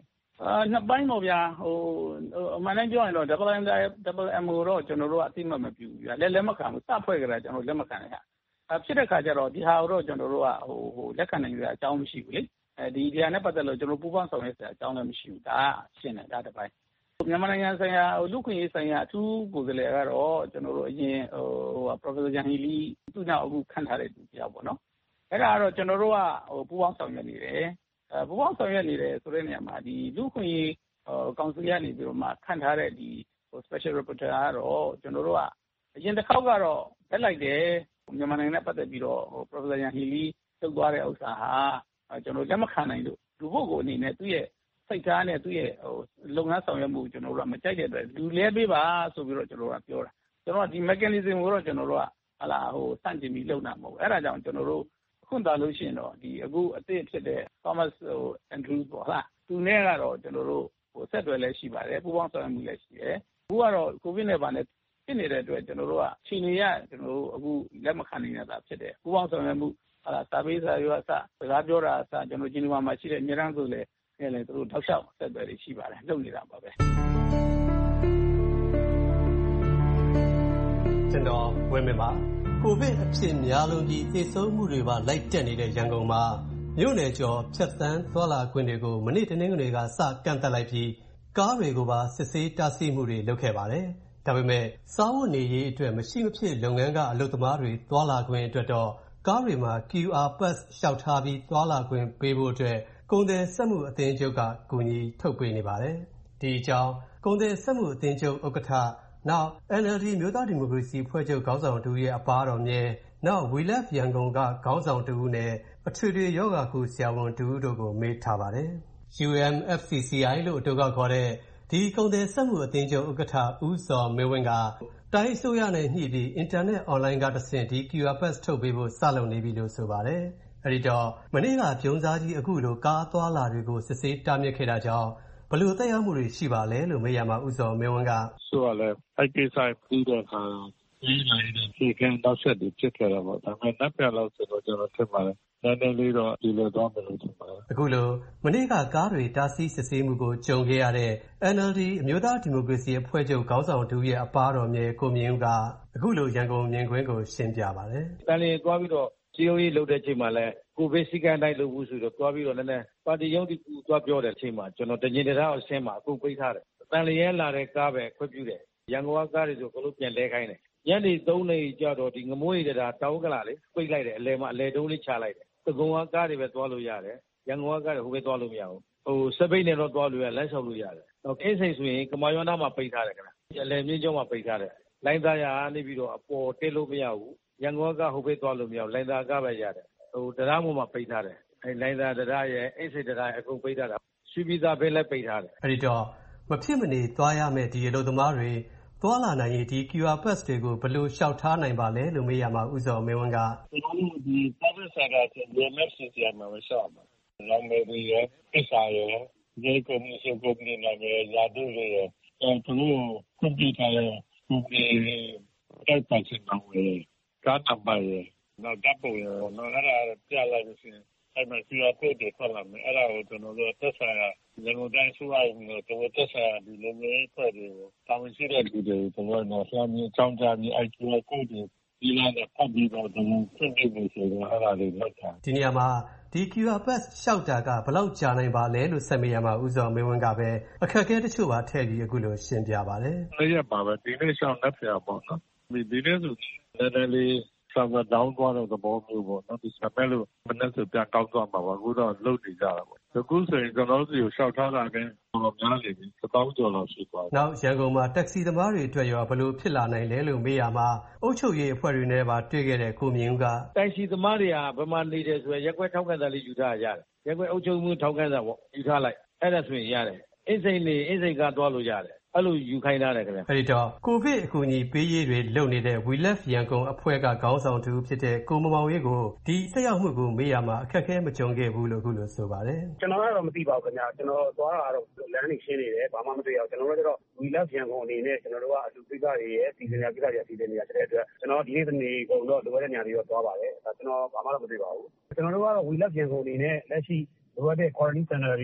နှစ်ပိုင်းပေါ့ဗျာအမှန်တမ်းပြောရင်တော့ WMO တော့ကျွန်တော်တို့ကအသိမှတ်မပြုဘူးဗျာလက်မခံဘူးစဖွဲ့ကြတာကျွန်တော်လက်မခံရဖြစ်တဲ့ခါကျတော့ဒီဟာကိုတော့ကျွန်တော်တို့ကလက်ခံနိုင်ကြအကြောင်းမရှိဘူးလေဒီဟာနဲ့ပတ်သက်လို့ကျွန်တော်ပူးပေါင်းဆောင်ရွက်စရာအကြောင်းလည်းမရှိဘူးဒါရှင်းတယ်ဒါတစ်ပိုင်းမြန်မာနိုင်ငံဆိုင်ရာလူခွင့်ရေးဆိုင်ရာအထူးကိုယ်စားလှယ်ကတော့ကျွန်တော်တို့အရင် Professor Yanghee သူ့နောက်အခုခန့်ထားတဲ့သူတယောက်ပေါ့နော်အဲ့ဒါကတော့ကျွန်တော်တို့ကပူးပေါင်းဆောင်ရွက်နေတယ်ပူးပေါင်းဆောင်ရွက်နေတယ်ဆိုတဲ့နေရာမှာဒီလူခွင့်ရေးကောင်စီကနေပြီးတော့မှခန့်ထားတဲ့ဒီ special rapporteur ကတော့ကျွန်တော်တို့ကအရင်တစ်ခေါက်ကတော့တက်လိုက်တယ်မြန်မာနိုင်ငံနဲ့ပတ်သက်ပြီးတော့Professor Yanghee ထုတ်သွားတဲ့ဥစ္စာဟာကျွန်တော်လက်မခံနိုင်လို့လူပုဂ္ဂိုလ်အနေနဲ့သူ့ရဲ့စိတ်ထားနဲ့သူ့ရဲ့လုပ်ငန်းဆောင်ရွက်မှုကျွန်တော်တို့ကမကြိုက်တဲ့အတွက်လူလဲပေးပါဆိုပြီးတော့ကျွန်တော်တို့ကပြောတာကျွန်တော်ကဒီ mechanism ကိုတော့ကျွန်တော်တို့ကစန့်ကျင်ပြီးလုပ်တာမဟုတ်ဘူးအဲ့ဒါကြောင့်ကျွန်တော်တို့ခွင့်တာလို့ရှိရင်တော့ဒီအခုအသစ်ဖြစ်တဲ့ Thomas Andrews ပေါ့ဟာသူနဲ့ကတော့ကျွန်တော်တို့ဆက်တွယ်လဲရှိပါတယ်ပူးပေါင်းဆောင်ရွက်မှုလည်းရှိတယ်အခုကတော့ COVID နဲ့ပါနဲ့ဖြစ်နေတဲ့အတွက်ကျွန်တော်တို့ကခြေနေရကျွန်တော်တို့အခုလက်မခံနိုင်တာဖြစ်တယ်ပူးပေါင်းဆောင်ရွက်မှုစာပေးစာရွက်အစစကားပြောတာအစကျွန်တော်ဂျီနီဗာမှာရှိတဲ့အများအားဆိုလည်းသူတို့ထောက်လျှောက်ဆက်သွယ်နေရှိပါတယ်လုပ်နေတာပါပဲကျွန်တော်ဝင်းမင်းပါကိုဗစ်အဖြစ်များလုံးကြီးသေဆုံးမှုတွေပါလိုက်တက်နေတဲ့ရန်ကုန်မှာမြို့နယ်ကျော်ဖြတ်သန်းသွားလာခွင့်တွေကိုမနေ့တနင်္ဂနွေကစကန့်သတ်လိုက်ပြီးကားတွေကိုပါစစ်ဆေးတားဆီးမှုတွေလုပ်ခဲ့ပါတယ်ဒါပေမဲ့စားဝတ်နေရေးအတွက်မရှိမဖြစ်လုပ်ငန်းကအလုပ်သမားတွေသွားလာခွင့်အတွက်တော့ကားတွေမှာ QR Pass လျှောက်ထားပြီးသွားလာခွင့်ပေးဖို့အတွက်ကုန်သည်စက်မှုအသင်းချုပ်ကကူညီထုတ်ပေးနေပါတယ်ဒီအကြောင်းကုန်သည်စက်မှုအသင်းချုပ်ဥက္ကဋ္ဌနောက် NLD မျိုးသားဒီမိုကရေစီအဖွဲ့ချုပ်ခေါင်းဆောင်တူရဲ့အပါတော်မြဲနောက် We Love ရန်ကုန်ကခေါင်းဆောင်တူနဲ့အထွေထွေယောဂကုဆရာဝန်တူတို့ကိုမေးထားပါတယ် UMFCCI လို့အတူကောက်ခေါ်တဲ့ဒီကုန်သည်စက်မှုအသင်းချုပ်ဥက္ကဋ္ဌဦးစောမင်းဝင်းကတိုင်းအစိုးရနဲ့ညှိပြီးအင်တာနက်အွန်လိုင်းကတဆင့်ဒီ QR Pass ထုတ်ပေးဖို့စလုပ်နေပြီလို့ဆိုပါတယ်အဲဒီတော့မနေ့ကပြုံးစားကြီးအခုလိုကားသွားလာတွေကိုစစ်ဆေးတားမြစ်ခဲ့တာကြောင့်ဘယ်လိုသက်ရောက်မှုတွေရှိပါလဲလို့မေးရမှာဦးစောမင်းဝင်းကဆိုရလဲအဲ့ကိစ္စပြီးတဲ့အခါဒီနိုင်တဲ့ဒီကန်းတော့ဆက်ပြီးဖြစ်ခဲ့တာပေါ့ဒါပေမဲ့နောက်ပြန်လို့ဆိုတော့ကျွန်တော်ထင်ပါတယ်နည်းနည်းလေးတော့ဒီလိုတော့မလို့ထင်ပါတယ်အခုလိုမနေ့ကကားတွေတားဆီးစစ်ဆေးမှုကိုကြုံခဲ့ရတဲ့ NLD အမျိုးသားဒီမိုကရေစီအဖွဲ့ချုပ်ခေါင်းဆောင်တူရဲ့အပါတော်မြဲကိုမြင့်ဦးကအခုလိုရန်ကုန်မြင်ကွင်းကိုရှင်းပြပါတယ်တန်လျင်သွားပြီးတော့COE လုပ်တဲ့ချိန်မှာလဲကိုဗစ်စီကံတိုင်းလုပ်ဘူးဆိုတော့သွားပြီးတော့လည်းပါတီရုံးတီသွားပြောတဲ့အချိန်မှာကျွန်တော်တညင်တရားအဆင်းမှာအခုပိတ်ထားတယ်တန်လျင်လာတဲ့ကားပဲခွင့်ပြုတယ်ရန်ကုန်ကားတွေဆိုဘလို့ပြန်လဲခိုင်းတယ်ညနေ3နာရီကျတော့ဒီငမိုးရည်တာတောင်းကလာလေပိတ်လိုက်တယ်အလဲမှာအလဲတုံးလေးချလိုက်တယ်သကုံကားတွေပဲသွားလို့ရတယ်ရန်ကုန်ကားတွေဟိုပဲသွားလို့မရဘူးစပိတ်နဲ့တော့သွားလို့ရလမ်းလျှောက်လို့ရတယ်တော့အင်းစိန်ဆိုရင်ကမာရွာနာမှာပိတ်ထားတယ်ခင်ဗျအလဲမြင်းကျောင်းမှာပိတ်ထားတယ်လိုင်းသားရနေပြီးတော့အပေါ်တက်လို့မရဘူးရန်ကုန်ကဟိုပဲသွားလို့မရဘူးလိုင်းသားကားပဲရတယ်တရားမှုမှာပိတ်ထားတယ်လိုင်းသားတရားရဲ့အိတ်စိတ်တရားရဲ့အကုန်ပိတ်ထားတာရွှေပြည်သာပဲလည်းပိတ်ထားတယ်အဲဒီတော့မဖြစ်မနေသွားရမယ့်ဒီအလုပ်သမားတွေသွားလာနိုင်ရေးဒီ QR Pass တွေကိုဘယ်လိုလျှောက်ထားနိုင်ပါလဲလို့မေးရမှာဦးစောမင်းဝင်းကကျွန်တော်တို့ဒီ service center ဆို UMFCCI မှာမလျှောက်မှာလောင်မေးပြီးရအစားရဒီကုမ္ပဏီစုကုမ္ပဏီနာမည်ရာထူးတွေသူတို့ကွန်ပျူတာရဲ့ကုမ္ပဏီတိုက်ပိုင်ရှင်နာမည်ကားနံပါတ်ရဲ့နောက်တပ်ပုံရနော်အဲ့ဒါပြလိုက်လို့ရှိရင်အဲ့မှာ QR code တွေထွက်လာမယ်အဲ့ဒါကိုကျွန်တော်တို့သက်ဆိုင်ရာရန်ကုန်တိုင်းစုရိုက်ပြီးတော့သက်ဆိုင်ရာဒီလိုမျိုးဖွဲ့တွေကိုတာဝန်ရှိတဲ့လူတွေကိုကျွန်တော်တို့ဆရာမင်းအကြောင်းကြားပြီး QR code တွေဒီလာနဲ့ဖတ်ပြီးတော့ကျွန်တော်ဖွင့်ပြနေဆိုတော့အဲ့ဒါတွေလောက်တာဒီနေရာမှာဒီ QR Pass လျှောက်တာကဘယ်လောက်ကြာနိုင်ပါလဲလို့ဆက်မေးရမှာဦးစောမင်းဝင်းကပဲအခက်အခဲတချို့ပါထည့်ပြီးအခုလိုရှင်းပြပါတယ်။အဲ့ရပါပဲဒီနေ့ရှောင်းနေပြပါတော့။ဒီနေ့ဆိုနည်းနည်းလေးserver down သွားတဲ့သဘောမျိုးပေါ့နော်ဒီစပယ်လို့မနေ့ကပြန်ကောက်သွားမှာပါအခုတော့လုတ်နေကြတာပေါ့အခုဆိုရင်ကျွန်တော်တို့စီကိုရှောက်ထားတာနဲ့တော့များနေပြီ1000ကျော်လောက်ရှိသွားနောက်ရန်ကုန်မှာတက္ကစီသမားတွေအတွက်ရောဘယ်လိုဖြစ်လာနိုင်လဲလို့မေးရမှာအုပ်ချုပ်ရေးအဖွဲ့တွေနဲ့ပါတွေ့ခဲ့တဲ့ကိုမြင့်ဦးကတိုက်စီသမားတွေကဘယ်မှာနေတယ်ဆိုရင်ရက်ွက်ထောက်ခံစာလေးယူထားရတယ်ရက်ွက်အုပ်ချုပ်မှုထောက်ခံစာပေါ့ယူထားလိုက်အဲ့ဒါဆိုရင်ရတယ်အင်းစိန်ကသွားလို့ရတယ်အဲ့လိုယူခိုင်းထားတယ်ခင်ဗျအဲ့ဒီတော့ကိုဗစ်အကူအညီပေးရေးတွေလုပ်နေတဲ့ We Love ရန်ကုန်အဖွဲ့ကခေါင်းဆောင်တူဖြစ်တဲ့ကိုမောင်ရေးကိုဒီဆက်ရောက်မှုကိုမေးရမှာအခက်အခဲမကြုံခဲ့ဘူးလို့ခုလိုဆိုပါတယ်ကျွန်တော်ကတော့မသိပါဘူးခင်ဗျကျွန်တော်သွားတာတော့လမ်းနေရှင်းနေတယ်ဘာမှမတွေ့ရဘူးကျွန်တော်တို့ကတော့ We Love ရန်ကုန်အနေနဲ့ကျွန်တော်တို့ကအလူပိကတွေရဲ့စီစဉ်ရပိကတွေစီစဉ်နေရတဲ့အတွက်ကျွန်တော်ဒီနေ့တနေ့ကုန်တော့လိုရတဲ့နေရာတွေတော့သွားပါတယ်ဒါကျွန်တော်ဘာမှတော့မတွေ့ပါဘူးကျွန်တော်တို့ကတော့ We Love ရန်ကုန်အနေနဲ့လက်ရှိလိုရတဲ့ quarantine center တွေ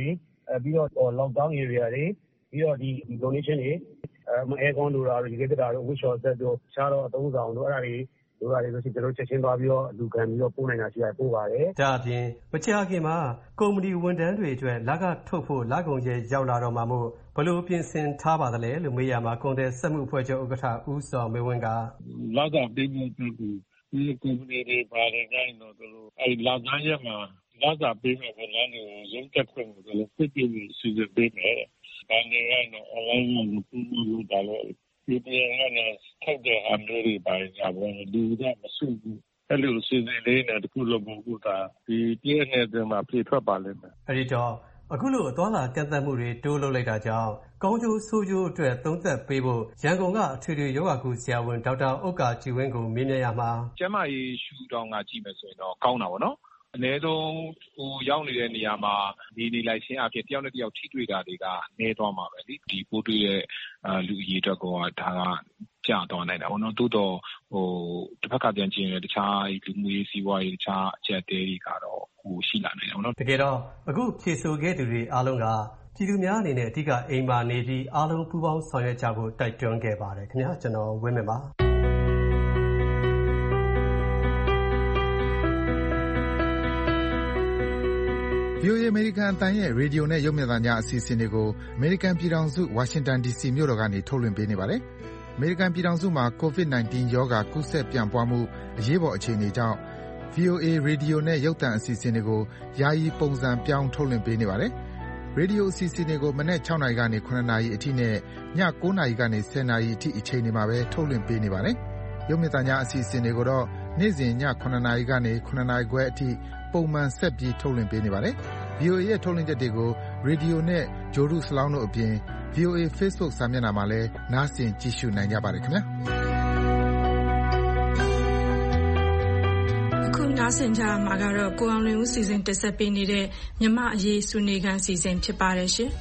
ပြီးတော့ lockdown area တွေပြီးတော့ဒီ donation တွေaircon တို့တာတို့ရေခဲသေတ္တာတို့ wish or set တို့ခြားတော့အသုံးဆောင်တို့အဲ့ဒါတွေလိုတာတွေဆိုကျွန်တော်ချက်ချင်းသွားပြီးတော့လူခံပြီးတော့ပို့နိုင်တာရှိရပို့ပါတယ်။ဒါအပြင်မကြာခင်မှာကုမ္ပဏီဝန်ထမ်းတွေအတွက်လကထုတ်ဖို့လကုန်ရက်ရောက်လာတော့မှာမို့ဘယ်လိုပြင်ဆင်ထားပါသလဲလို့မေးရမှာကုန်တဲ့စက်မှုအဖွဲ့ချုပ်ဥက္ကဋ္ဌဦးစောမင်းဝင်းကလကပေးဖို့အတွက်ကိုဒီကုမ္ပဏီတွေပါတယ်တိုင်းတော့တို့အဲ့လကရက်မှာလကပေးဖို့ဝန်ထမ်းတွေရုံးတက်ခွင့်ကိုတို့ပြည့်ပြည့်စီစဉ်ပေးမယ်။ဒါနဲ့တော့ online ကိုပို့လို့တာလို့ဒီပြန်နဲ့ထောက်တဲ့အမျိုးတွေပါကြပါဘူးလူကမစုဘူးအဲ့လိုစီစဉ်လေးနဲ့တခုလုံးကိုဒါဒီပြည့်နေတဲ့မှာပြေထွက်ပါလိမ့်မယ်အဲ့ဒီတော့အခုလိုအသွားလာကန့်သတ်မှုတွေတိုးလုပ်လိုက်တာကြောင့်ကောင်းကျိုးဆိုးကျိုးအတွက်သုံးသပ်ပေးဖို့ရန်ကုန်ကအထွေထွေယောဂကုဆရာဝန်ဒေါက်တာဥက္ကာကြည်ဝင်းကိုမေးမြန်းရမှာကျန်းမာရေးရှုထောင့်ကကြည့်မယ်ဆိုရင်တော့ကောင်းတာပေါ့နော်အနည်းဆုံးရောက်နေတဲ့နေရာမှာနေလိုက်ခြင်းအဖြစ်တယောက်နဲ့တယောက်ထိတွေ့တာတွေကနည်းသွားမှာပဲလေဒီပိုးတွေ့တဲ့လူအရေးအတွက်ကဒါကကျသွားနိုင်တာပေါ့နော်တိုးတော့တစ်ဖက်ကပြန်ကြည့်ရင်တခြားလူမှုရေးစီးပွားရေးတခြားအကျပ်တဲတွေကတော့ရှိလာနိုင်တယ်ပေါ့နော်တကယ်တော့အခုဖြေဆိုခဲ့သူတွေအားလုံးကပြည်သူများအနေနဲ့အဓိကအိမ်မှာနေပြီးအားလုံးပူးပေါင်းဆောင်ရွက်ကြဖို့တိုက်တွန်းခဲ့ပါတယ်ခင်ဗျာကျွန်တော်ဝင်းမြပါ VOA အမေရိကန်အသံရဲ့ရေဒီယိုနဲ့ရုပ်မြင်သံကြားအစီအစဉ်တွေကိုအမေရိကန်ပြည်ထောင်စုဝါရှင်တန် DC မြို့တော်ကနေထုတ်လွှင့်ပေးနေပါတယ်။အမေရိကန်ပြည်ထောင်စုမှာ COVID-19 ရောဂါကူးစက်ပြန့်ပွားမှုအရေးပေါ်အခြေအနေကြောင့် VOA ရေဒီယိုနဲ့ရုပ်သံအစီအစဉ်တွေကိုယာယီပုံစံပြောင်းထုတ်လွှင့်ပေးနေပါတယ်။ရေဒီယိုအစီအစဉ်တွေကိုမနက်6နာရီကနေ9နာရီအထိနဲ့ည9နာရီကနေ10နာရီအထိအချိန်တွေမှာပဲထုတ်လွှင့်ပေးနေပါတယ်။ရုပ်မြင်သံကြားအစီအစဉ်တွေကိုတော့နေ့စဉ်ည9နာရီကနေ9နာရီခွဲအထိပုံမှန်ဆက်ပြီးထုတ်လွှင့်ပေးနေပါတယ်။ VOA ရဲ့ထုတ်လွှင့်ချက်တွေကိုရေဒီယိုနဲ့ဂျိုဒုစလောင်းတို့အပြင် VOA Facebook စာမျက်နှာမှာလည်းနားဆင်ကြည့်ရှုနိုင်ကြပါတယ်ခင်ဗျာအခုနားဆင်ကြမှာကတော့ကိုအောင်လွင်ဦးစီစဉ်တက်ဆက်ပေးနေတဲ့မြမအရေးဆွေးနွေးခန်းစီစဉ်ဖြစ်ပါတယ်ရှင်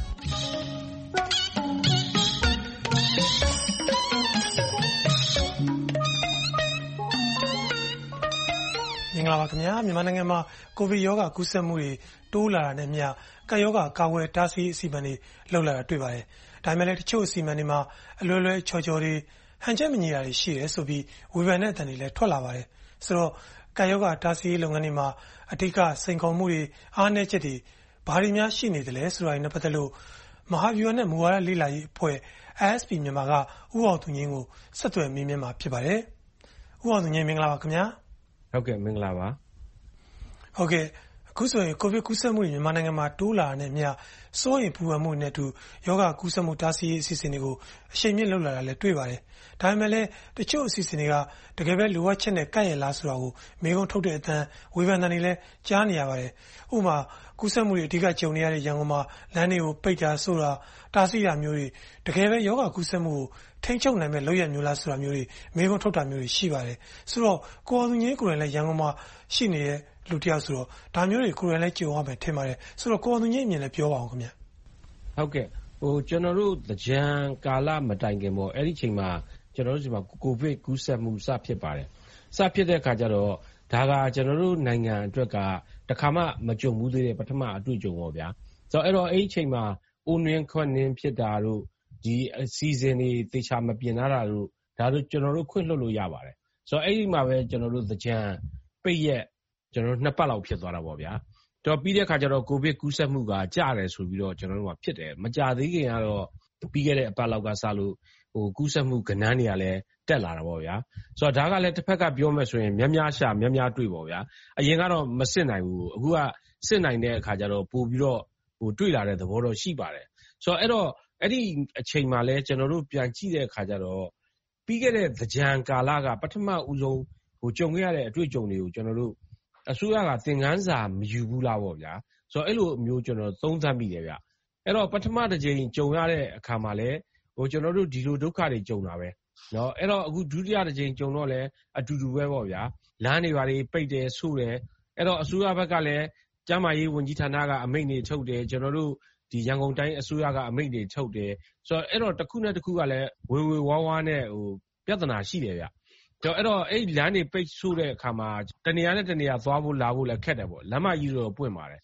မင်္ဂလာပါခင်ဗျာမြန်မာနိုင်ငံမှာကိုဗစ်ရောဂါကူးစက်မှုတွေတိုးလာတာနဲ့မျှကပ်ရောဂါကာကွယ်တားဆီးအစီအမံတွေလှုပ်လာတာတွေ့ပါတယ်။ဒါပေမဲ့လည်းတချို့အစီအမံတွေမှာအလွယ်လွယ်ချော်ချော်တွေဟန်ချက်မညီတာတွေရှိတယ်ဆိုပြီးဝေဖန်တဲ့အသံတွေလည်းထွက်လာပါတယ်။ဆိုတော့ကပ်ရောဂါတားဆီးလုပ်ငန်းတွေမှာအဓိကစိန်ခေါ်မှုတွေအားနည်းချက်တွေဘာတွေများရှိနေသလဲဆိုတာတွေနဲ့ပတ်သက်လို့မဟာဗျူဟာနဲ့မူဝါဒလေ့လာရေးအဖွဲ့ ISP မြန်မာကဦးအောင်သူငင်းကိုဆက်သွယ်မေးမြန်းမှာဖြစ်ပါတယ်။ဦးအောင်သူငင်းမင်္ဂလာပါခင်ဗျာ။ဟုတ်ကဲ့မင်္ဂလာပါဟုတ်ကဲ့အခုဆိုရင်ကိုဗစ်ကူးစက်မှုတွေမြန်မာနိုင်ငံမှာတိုးလာတဲ့မြစိုးရင်ပူပန်မှုနဲ့အတူယောဂကူးစက်မှုတားဆီးရေးအစီအစဉ်တွေကိုအရှိန်မြင့်လုပ်လာတာလည်းတွေ့ပါတယ်။ဒါပေမဲ့လည်းတချို့အစီအစဉ်တွေကတကယ်ပဲလိုအပ်ချက်နဲ့ကိုက်ရလားဆိုတာကိုမေးခွန်းထုတ်တဲ့အတန်းဝေဖန်တဲ့တွေလည်းကြားနေရပါတယ်။ဥပမာကူးစက်မှုတွေအဓိကကြုံနေရတဲ့ရန်ကုန်မှာလမ်းတွေကိုပိတ်တာဆိုတာတားဆီးတာမျိုးတွေတကယ်ပဲယောဂကူးစက်မှုကိုထိန်းချုပ်နိုင်မဲ့လုပ်ရမျိုးလားဆိုတာမျိုးတွေမေးခွန်းထုတ်တာမျိုးတွေရှိပါတယ်။ဆိုတော့ကိုအောင်သူငင်းကိုယ်တိုင်လည်းရန်ကုန်မှာရှိနေတဲ့လူတယောက်ဆိုတော့ဒါမျိုးတွေကိုယ်တိုင်လည်းကြုံရမယ်ထင်ပါတယ်ဆိုတော့ကိုအောင်သူငင်းအမြင်လည်းပြောပါအောင်ခင်ဗျဟုတ်ကဲ့ကျွန်တော်တို့သကြံကာလမတိုင်ခင်ပေါ့အဲ့ဒီချိန်မှာကျွန်တော်တို့ဒီမှာကိုဗစ်ကူးစက်မှုစဖြစ်ပါတယ်စဖြစ်တဲ့အခါကျတော့ဒါကကျွန်တော်တို့နိုင်ငံအတွက်ကတခါမှမကြုံဘူးသေးတဲ့ပထမအတွေ့အကြုံပေါ့ဗျာဆိုတော့အဲ့တော့အဲ့ဒီချိန်မှာအိုးနင်းခွက်နင်းဖြစ်တာတို့ဒီအစီအစဉ်တွေသေချာမပြင်တာတို့ဒါတို့ကျွန်တော်တို့ခွင့်လွှတ်လို့ရပါတယ်ဆိုတော့အဲ့ဒီမှာပဲကျွန်တော်တို့သကြံပိတ်ရက်ကျွန်တော်တို့2ပတ်လောက်ဖြစ်သွားတာပေါ့ဗျာတော့ပြီးတဲ့အခါကျတော့ကိုဗစ်ကူးစက်မှုကကျတယ်ဆိုပြီးတော့ကျွန်တော်တို့ကဖြစ်တယ်မကြသေးခင်ကတော့ပြီးခဲ့တဲ့အပတ်လောက်ကစလို့ကူးစက်မှုကဏ္ဍတွေကလည်းတက်လာတာပေါ့ဗျာဆိုတော့ဒါကလည်းတစ်ဖက်ကပြောမယ်ဆိုရင်များရှာများတွေ့ပေါ့ဗျာအရင်ကတော့မစစ်နိုင်ဘူးအခုကစစ်နိုင်တဲ့အခါကျတော့ပို့ပြီးတော့တွေ့လာတဲ့သဘောတော့ရှိပါတယ်ဆိုတော့အဲ့တော့အဲ့ဒီအချိန်မှာလည်းကျွန်တော်တို့ပြန်ကြည့်တဲ့အခါကျတော့ပြီးခဲ့တဲ့သကြံကာလကပထမဦးဆုံးကြုံခဲ့ရတဲ့အတွေ့အကြုံတွေကိုကျွန်တော်တို့အစိုးရကသင်ခန်းစာမယူဘူးလားပေါ့ဗျာဆိုတော့အဲ့လိုမျိုးကျွန်တော်သုံးသပ်မိတယ်ဗျအဲ့တော့ပထမတစ်ကြိမ်ကြုံရတဲ့အခါမှာလည်းကျွန်တော်တို့ဒီလိုဒုက္ခတွေကြုံတာပဲเนาะအဲ့တော့အခုဒုတိယတစ်ကြိမ်ကြုံတော့လည်းအတူတူပဲပေါ့ဗျာလမ်းတွေပါတွေပိတ်တယ်ဆိုတယ်အဲ့တော့အစိုးရဘက်ကလည်းကျန်းမာရေးဝန်ကြီးဌာနကအမိန့်တွေထုတ်တယ်ကျွန်တော်တို့ဒီရန်ကုန်တိုင်းအစိုးရကအမိန့်တွေထုတ်တယ်ဆိုတော့အဲ့တော့တစ်ခုနဲ့တစ်ခုကလည်းဝေဝါးနဲ့ပြဿနာရှိတယ်ဗျအဲ့တော့အဲ့လမ်းတွေပိတ်ဆို့တဲ့အခါမှာတနေရာနဲ့တနေရာသွားဖို့လာဖို့လည်းခက်တယ်ပေါ့လမ်းမကြီးတော့ပွင့်ပါတယ်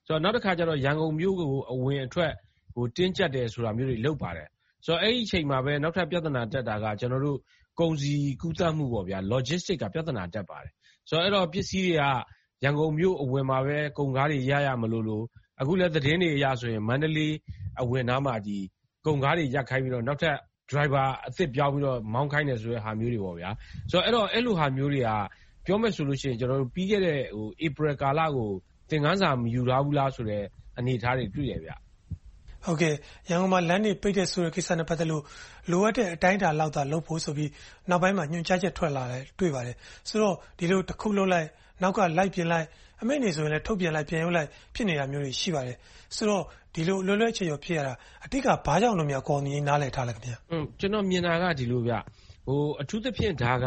ဆိုတော့နောက်တစ်ခါကျတော့ရန်ကုန်မြို့ကိုအဝင်အထွက်တင်းကျပ်တယ်ဆိုတာမျိုးတွေလုပ်ပါတယ်ဆိုတော့အဲ့ဒီအချိန်မှာပဲနောက်ထပ်ပြဿနာတက်တာကကျွန်တော်တို့ကုန်စည်ကူးသန်းမှုပေါ့ဗျာ logistic ကပြဿနာတက်ပါတယ်ဆိုတော့အဲ့တော့ပစ္စည်းတွေကရန်ကုန်မြို့အဝင်မှာပဲကုန်ကားတွေရမလို့အခုလည်းသတင်းတွေအရဆိုရင်မန္တလေးအဝင်နားမှာဒီကုန်ကားတွေရပ်ခိုင်းပြီးတော့နောက်ထပ် driver အသစ်ပြောင်းပြီးတော့မောင်းခိုင်းတယ်ဆိုတဲ့ဟာမျိုးတွေပေါ့ဗျာဆိုတော့အဲ့တော့အဲ့လိုဟာမျိုးတွေကပြောမယ်ဆိုလို့ရှိရင်ကျွန်တော်တို့ပြီးခဲ့တဲ့April ကာလကိုသင်ခန်းစာမယူထားဘူးလားဆိုတဲ့အနေအထားတွေတွေ့ရဗျဟုတ်ကဲ့ရန်ကုန်မှာလမ်းတွေပိတ်တဲ့ဆိုတဲ့ကိစ္စနဲ့ပတ်သက်လို့လိုအပ်တဲ့အတိုင်းအတာလောက်သာလုပ်ဖို့ဆိုပြီးနောက်ပိုင်းမှာညွှန်ကြားချက်ထွက်လာတယ်တွေ့ပါတယ်ဆိုတော့ဒီလိုတစ်ခုလုပ်လိုက်နောက်ကလိုက်ပြင်လိုက်အမိန့်နေဆိုရင်လည်းထုတ်ပြန်လိုက်ပြန်ရုပ်လိုက်ဖြစ်နေတာမျိုးတွေရှိပါတယ်ဆိုတော့ဒီလိုလွယ်လွယ်ချေချေဖြစ်ရတာအတိတ်ကဘာကြောင့်လို့များကော်မတီနားလည်ထားလဲခင်ဗျကျွန်တော်မြင်တာကဒီလိုဗျအထူးသဖြင့်ဒါက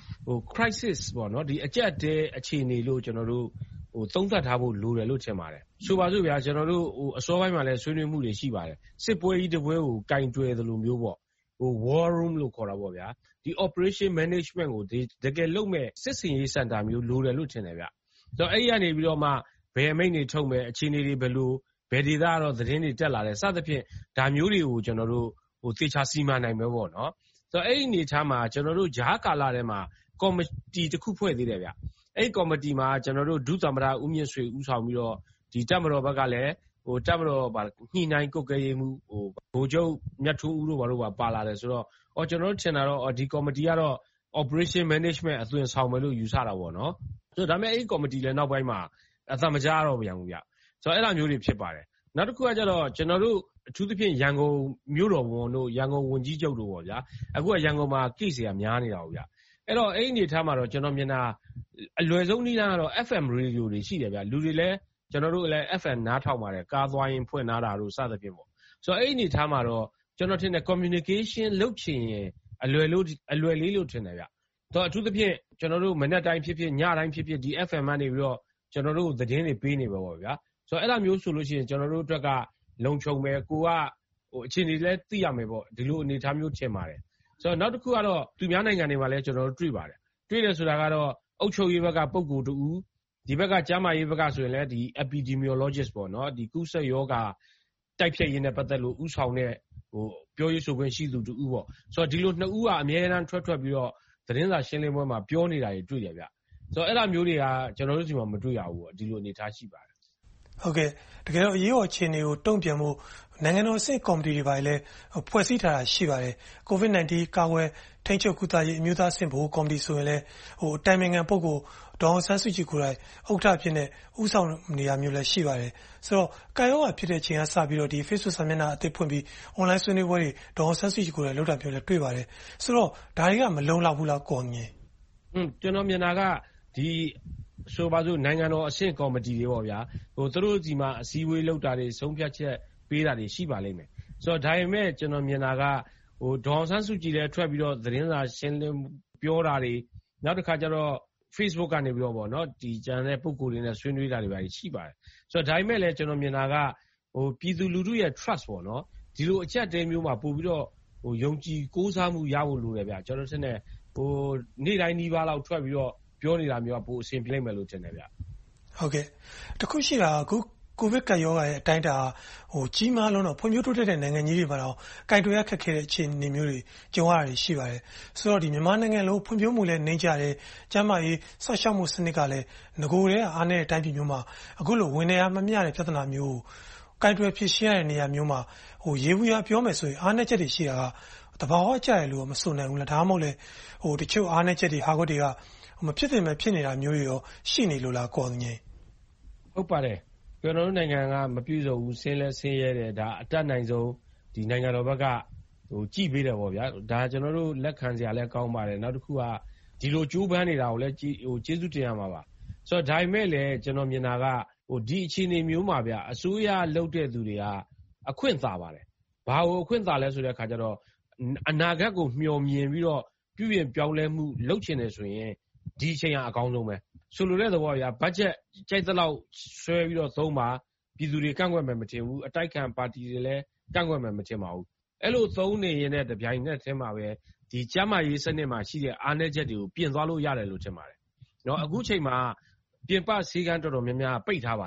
crisis ပေါ့နော်ဒီအကျက်တဲအခြေအနေလို့ကျွန်တော်တို့သုံးသပ်ထားဖို့လိုတယ်လို့ထင်ပါတယ်ဆိုပါစို့ဗျာကျွန်တော်တို့အစောပိုင်းမှာလည်းဆွေးနွေးမှုတွေရှိပါတယ်စစ်ပွဲကြီးတစ်ပွဲကိုကင်တွယ်သလိုမျိုးပေါ့war room လို့ခေါ်တာပေါ့ဗျာဒီ operation management ကိုတကယ်လုပ်မဲ့စစ်စင်ရေးစင်တာမျိုးလိုတယ်လို့ထင်တယ်ဗျဆိုတော့အဲ့ဒီကနေပြီးတော့မှဘယ်အမိန့်တွေထုတ်မယ်အခြေအနေတွေဘယ်လိုဘယ်ဒေသကတော့သတင်းတွေတက်လာတယ်စသဖြင့်ဒါမျိုးတွေကိုကျွန်တော်တို့သေချာစီမံနိုင်မယ်ပေါ့နော်ဆိုတော့အဲ့ဒီအနေထားမှာကျွန်တော်တို့ဂျားကာလထဲမှာကော်မတီတစ်ခုဖွဲ့သေးတယ်ဗျအဲ့ကော်မတီမှာကျွန်တော်တို့ဒုသမ္မတဦးမြင့်ဆွေဦးဆောင်ပြီးတော့ဒီတပ်မတော်ဘက်ကလည်းတပ်မတော်ညှိနှိုင်းကုတ်ကဲရေးမှုဗိုလ်ချုပ်မြတ်ထွန်းဦးတို့ဘာလို့ပါလာတယ်ဆိုတော့ကျွန်တော်တို့ထင်တာတော့ဒီကော်မတီကတော့ operation management အသွင်ဆောင်မယ်လို့ယူဆတာပေါ့နော်ဆိုတော့ဒါပေမဲ့အဲ့ကော်မတီလည်းနောက်ပိုင်းမှာအသံမကြားတော့ပြန်ဘူးဗျဆိုတော့အဲ့လိုမျိုးတွေဖြစ်ပါတယ်နောက်တစ်ခုကကျတော့ကျွန်တော်တို့အထူးသဖြင့်ရန်ကုန်မြို့တော်ဝန်တို့ရန်ကုန်ဝန်ကြီးချုပ်တို့ပေါ့ဗျာအခုကရန်ကုန်မှာကိစ္စတွေကများနေတာပေါ့ဗျအဲ့တော့အဲ့ဒီအနေထားမှာတော့ကျွန်တော်မြင်တာအလွယ်ဆုံးနည်းလမ်းကတော့ FM radio တွေရှိတယ်ဗျလူတွေလည်းကျွန်တော်တို့လည်း FM နားထောင်ပါတယ်ကားသွားရင်ဖွင့်နားတာတို့စသဖြင့်ပေါ့ဆိုတော့အဲ့ဒီအနေထားမှာတော့ကျွန်တော်ထင်တယ် communication လုပ်ချင်ရင်အလွယ်လေးလို့ထင်တယ်ဗျတော့အထူးသဖြင့်ကျွန်တော်တို့မနေ့တိုင်းဖြစ်ဖြစ်ညတိုင်းဖြစ်ဖြစ်ဒီ FM ကနေပြီးတော့ကျွန်တော်တို့သတင်းတွေပေးနေပါပေါ့ဗျာဆိုတော့အဲ့လိုမျိုးဆိုလို့ရှိရင်ကျွန်တော်တို့အတွက်ကလုံခြုံမယ်ကိုကအခြေအနေလည်းသိရမယ်ပေါ့ဒီလိုအနေအထားမျိုးထင်ပါတယ်ဆိုတော့နောက်တစ်ခုကတော့သူများနိုင်ငံတွေမှာလည်းကျွန်တော်တို့တွေ့ပါတယ်တွေ့တယ်ဆိုတာကတော့အုပ်ချုပ်ရေးဘက်ကပုံကိုယ်တူဒီဘက်ကကျန်းမာရေးဘက်ကဆိုရင်လည်းဒီ epidemiologist ပေါ့နော်ဒီကုသရောဂါတိုက်ဖြတ်ရေးနဲ့ပတ်သက်လို့ဥဆောင်တဲ့ပြောရေးဆိုခွင့်ရှိသူတူပေါ့ဆိုတော့ဒီလိုနှစ်ဦးကအများအားထွက်ပြီးတော့သတင်းစာရှင်းလင်းပွဲမှာပြောနေတာတွေတွေ့ရဗျဆိုတော့အဲ့လိုမျိုးတွေကကျွန်တော်တို့ဒီမှာမတွေ့ရဘူးပေါ့ဒီလိုအနေထားရှိပါတယ်ဟုတ်ကဲ့တကယ်တော့အရေးပေါ်အခြေအနေကိုတုံ့ပြန်ဖို့နိုင်ငံတော်အဆင့်ကော်မတီတွေပါလေဖွဲ့စည်းထားတာရှိပါတယ် COVID-19 ကာကွယ်ထိန်းချုပ်ကုသရေးအမျိုးသားအဆင့်ဘိုးကော်မတီဆိုရင်လည်းတိုင်ပင်ခံပုဂ္ဂိုလ်ဒေါအောင်ဆန်းစုကြည်ကိုယ်တိုင်ဥက္ကဋ္ဌဖြစ်နေဥဆောင်နေရမျိုးလည်းရှိပါတယ်ဆိုတော့ကာယောဂါဖြစ်တဲ့ချိန်ကစပြီးတော့ဒီ Facebook စာမျက်နှာအသစ်ဖွင့်ပြီး online ဆွေးနွေးပွဲတွေဒေါအောင်ဆန်းစုကြည်ကိုယ်တိုင်လုပ်တာမျိုးလည်းတွေ့ပါတယ်ဆိုတော့ဒါတွေကမလုံလောက်ဘူးလားကော်မတီကျွန်တော်မြင်တာကဒီဆိုပါစို့နိုင်ငံတော်အဆင့်ကော်မတီတွေပေါ့ဗျာသူတို့ဒီမှာအစည်းအဝေးလုပ်တာတွေဆုံးဖြတ်ချက်ပေးတာတွေရှိပါလိမ့်မယ်ဆိုတော့ဒါပေမဲ့ကျွန်တော်မြင်တာကဒေါအောင်ဆန်းစုကြည်လည်းထွက်ပြီးတော့သတင်းစာရှင်းလင်းပြောတာတွေနောက်တစ်ခါကျတော့ Facebook ကနေပြီးတော့ပေါ့နော်ဒီကျန်တဲ့ပုံကိုယ်တွေနဲ့ဆွေးနွေးတာတွေပါရှိပါတယ်ဆိုတော့ဒါပေမဲ့လည်းကျွန်တော်မြင်တာကပြည်သူလူထုရဲ့ trust ပေါ့နော်ဒီလိုအချက်တဲမျိုးမှာပို့ပြီးတော့ယုံကြည်ကိုးစားမှုရဖို့လိုတယ်ဗျကျွန်တော်ထင်တယ်နေ့တိုင်းနှီးပါးလောက်ထွက်ပြီးတော့ပြောနေတာမျိုးကပိုအဆင်ပြေမယ်လို့ထင်တယ်ဗျဟုတ်ကဲ့တခုရှိတာအခုကိုဗစ်ကပ်ရောဂါရဲ့အတိုင်းအတာကြီးမားလုံးတော့ဖွံ့ဖြိုးတိုးတက်တဲ့နိုင်ငံကြီးတွေမှာတော့ကင်တွယ်ရခက်ခဲတဲ့အခြေအနေမျိုးတွေကြုံရတာရှိပါတယ်ဆိုတော့ဒီမြန်မာနိုင်ငံလုံးဖွံ့ဖြိုးမှုလည်းနှိမ့်ကြတယ်ကျန်းမာရေးဆော့ရှောက်မှုစနစ်ကလည်းငကိုယ်တည်းအားနည်းတဲ့အတိုင်းပြည်မျိုးမှာအခုလိုဝင်နေရမမျှတဲ့ပြဿနာမျိုးကိုကင်တွယ်ဖြစ်ရှင်းရတဲ့နေရာမျိုးမှာရေးဘူးရပြောမယ်ဆိုရင်အားနည်းချက်တွေရှိတာကတဘာဝကြရလို့မဆိုနိုင်ဘူးလားဒါမှမဟုတ်လေတချို့အားနည်းချက်တွေဟာគាត់တွေကမဖြစ်သင့်ပဲဖြစ်နေတာမျိုးတွေရောရှိနေလို့လားကော်ငင်းဟုတ်ပါတယ်ကျွန်တော်တို့နိုင်ငံကမပြည့်စုံဘူးဆင်းလဲဆင်းရဲတယ်ဒါအတတ်နိုင်ဆုံးဒီနိုင်ငံတော်ဘက်ကကြည်ပေးတယ်ပေါ့ဗျာဒါကျွန်တော်တို့လက်ခံစရာလည်းကောင်းပါတယ်နောက်တစ်ခုကဒီလိုကြိုးပမ်းနေတာကိုလည်းကျေးဇူးတင်ရမှာပါဆိုတော့ဒါပေမဲ့လည်းကျွန်တော်မြင်တာကဒီအခြေအနေမျိုးမှာဗျာအစိုးရလုပ်တဲ့သူတွေကအခွင့်သာပါတယ်ဘာလို့အခွင့်သာလဲဆိုတဲ့အခါကျတော့အနာဂတ်ကိုမျှော်မြင်ပြီးတော့ပြုပြင်ပြောင်းလဲမှုလုပ်ချင်တယ်ဆိုရင်ဒီအချိန်ကအကောင်းဆုံးပဲဆိုလိုတဲ့သဘောကဘတ်ဂျက်ကြိုက်တဲ့လောက်ဆွဲပြီးတော့သုံးပါပြည်သူတွေကန့်ကွက်မယ်မထင်ဘူးအတိုက်ခံပါတီတွေလည်းကန့်ကွက်မယ်မထင်ပါဘူးအဲ့လိုသုံးနေရင်တဲ့တပြိုင်နက်တည်းမှာပဲဒီကျန်းမာရေးစနစ်မှာရှိတဲ့အားနည်းချက်တွေကိုပြင်သွားလို့ရတယ်လို့ထင်ပါတယ်နော်အခုချိန်မှာပြင်ပစည်းကမ်းတော်တော်များများပိတ်ထားပါတယ်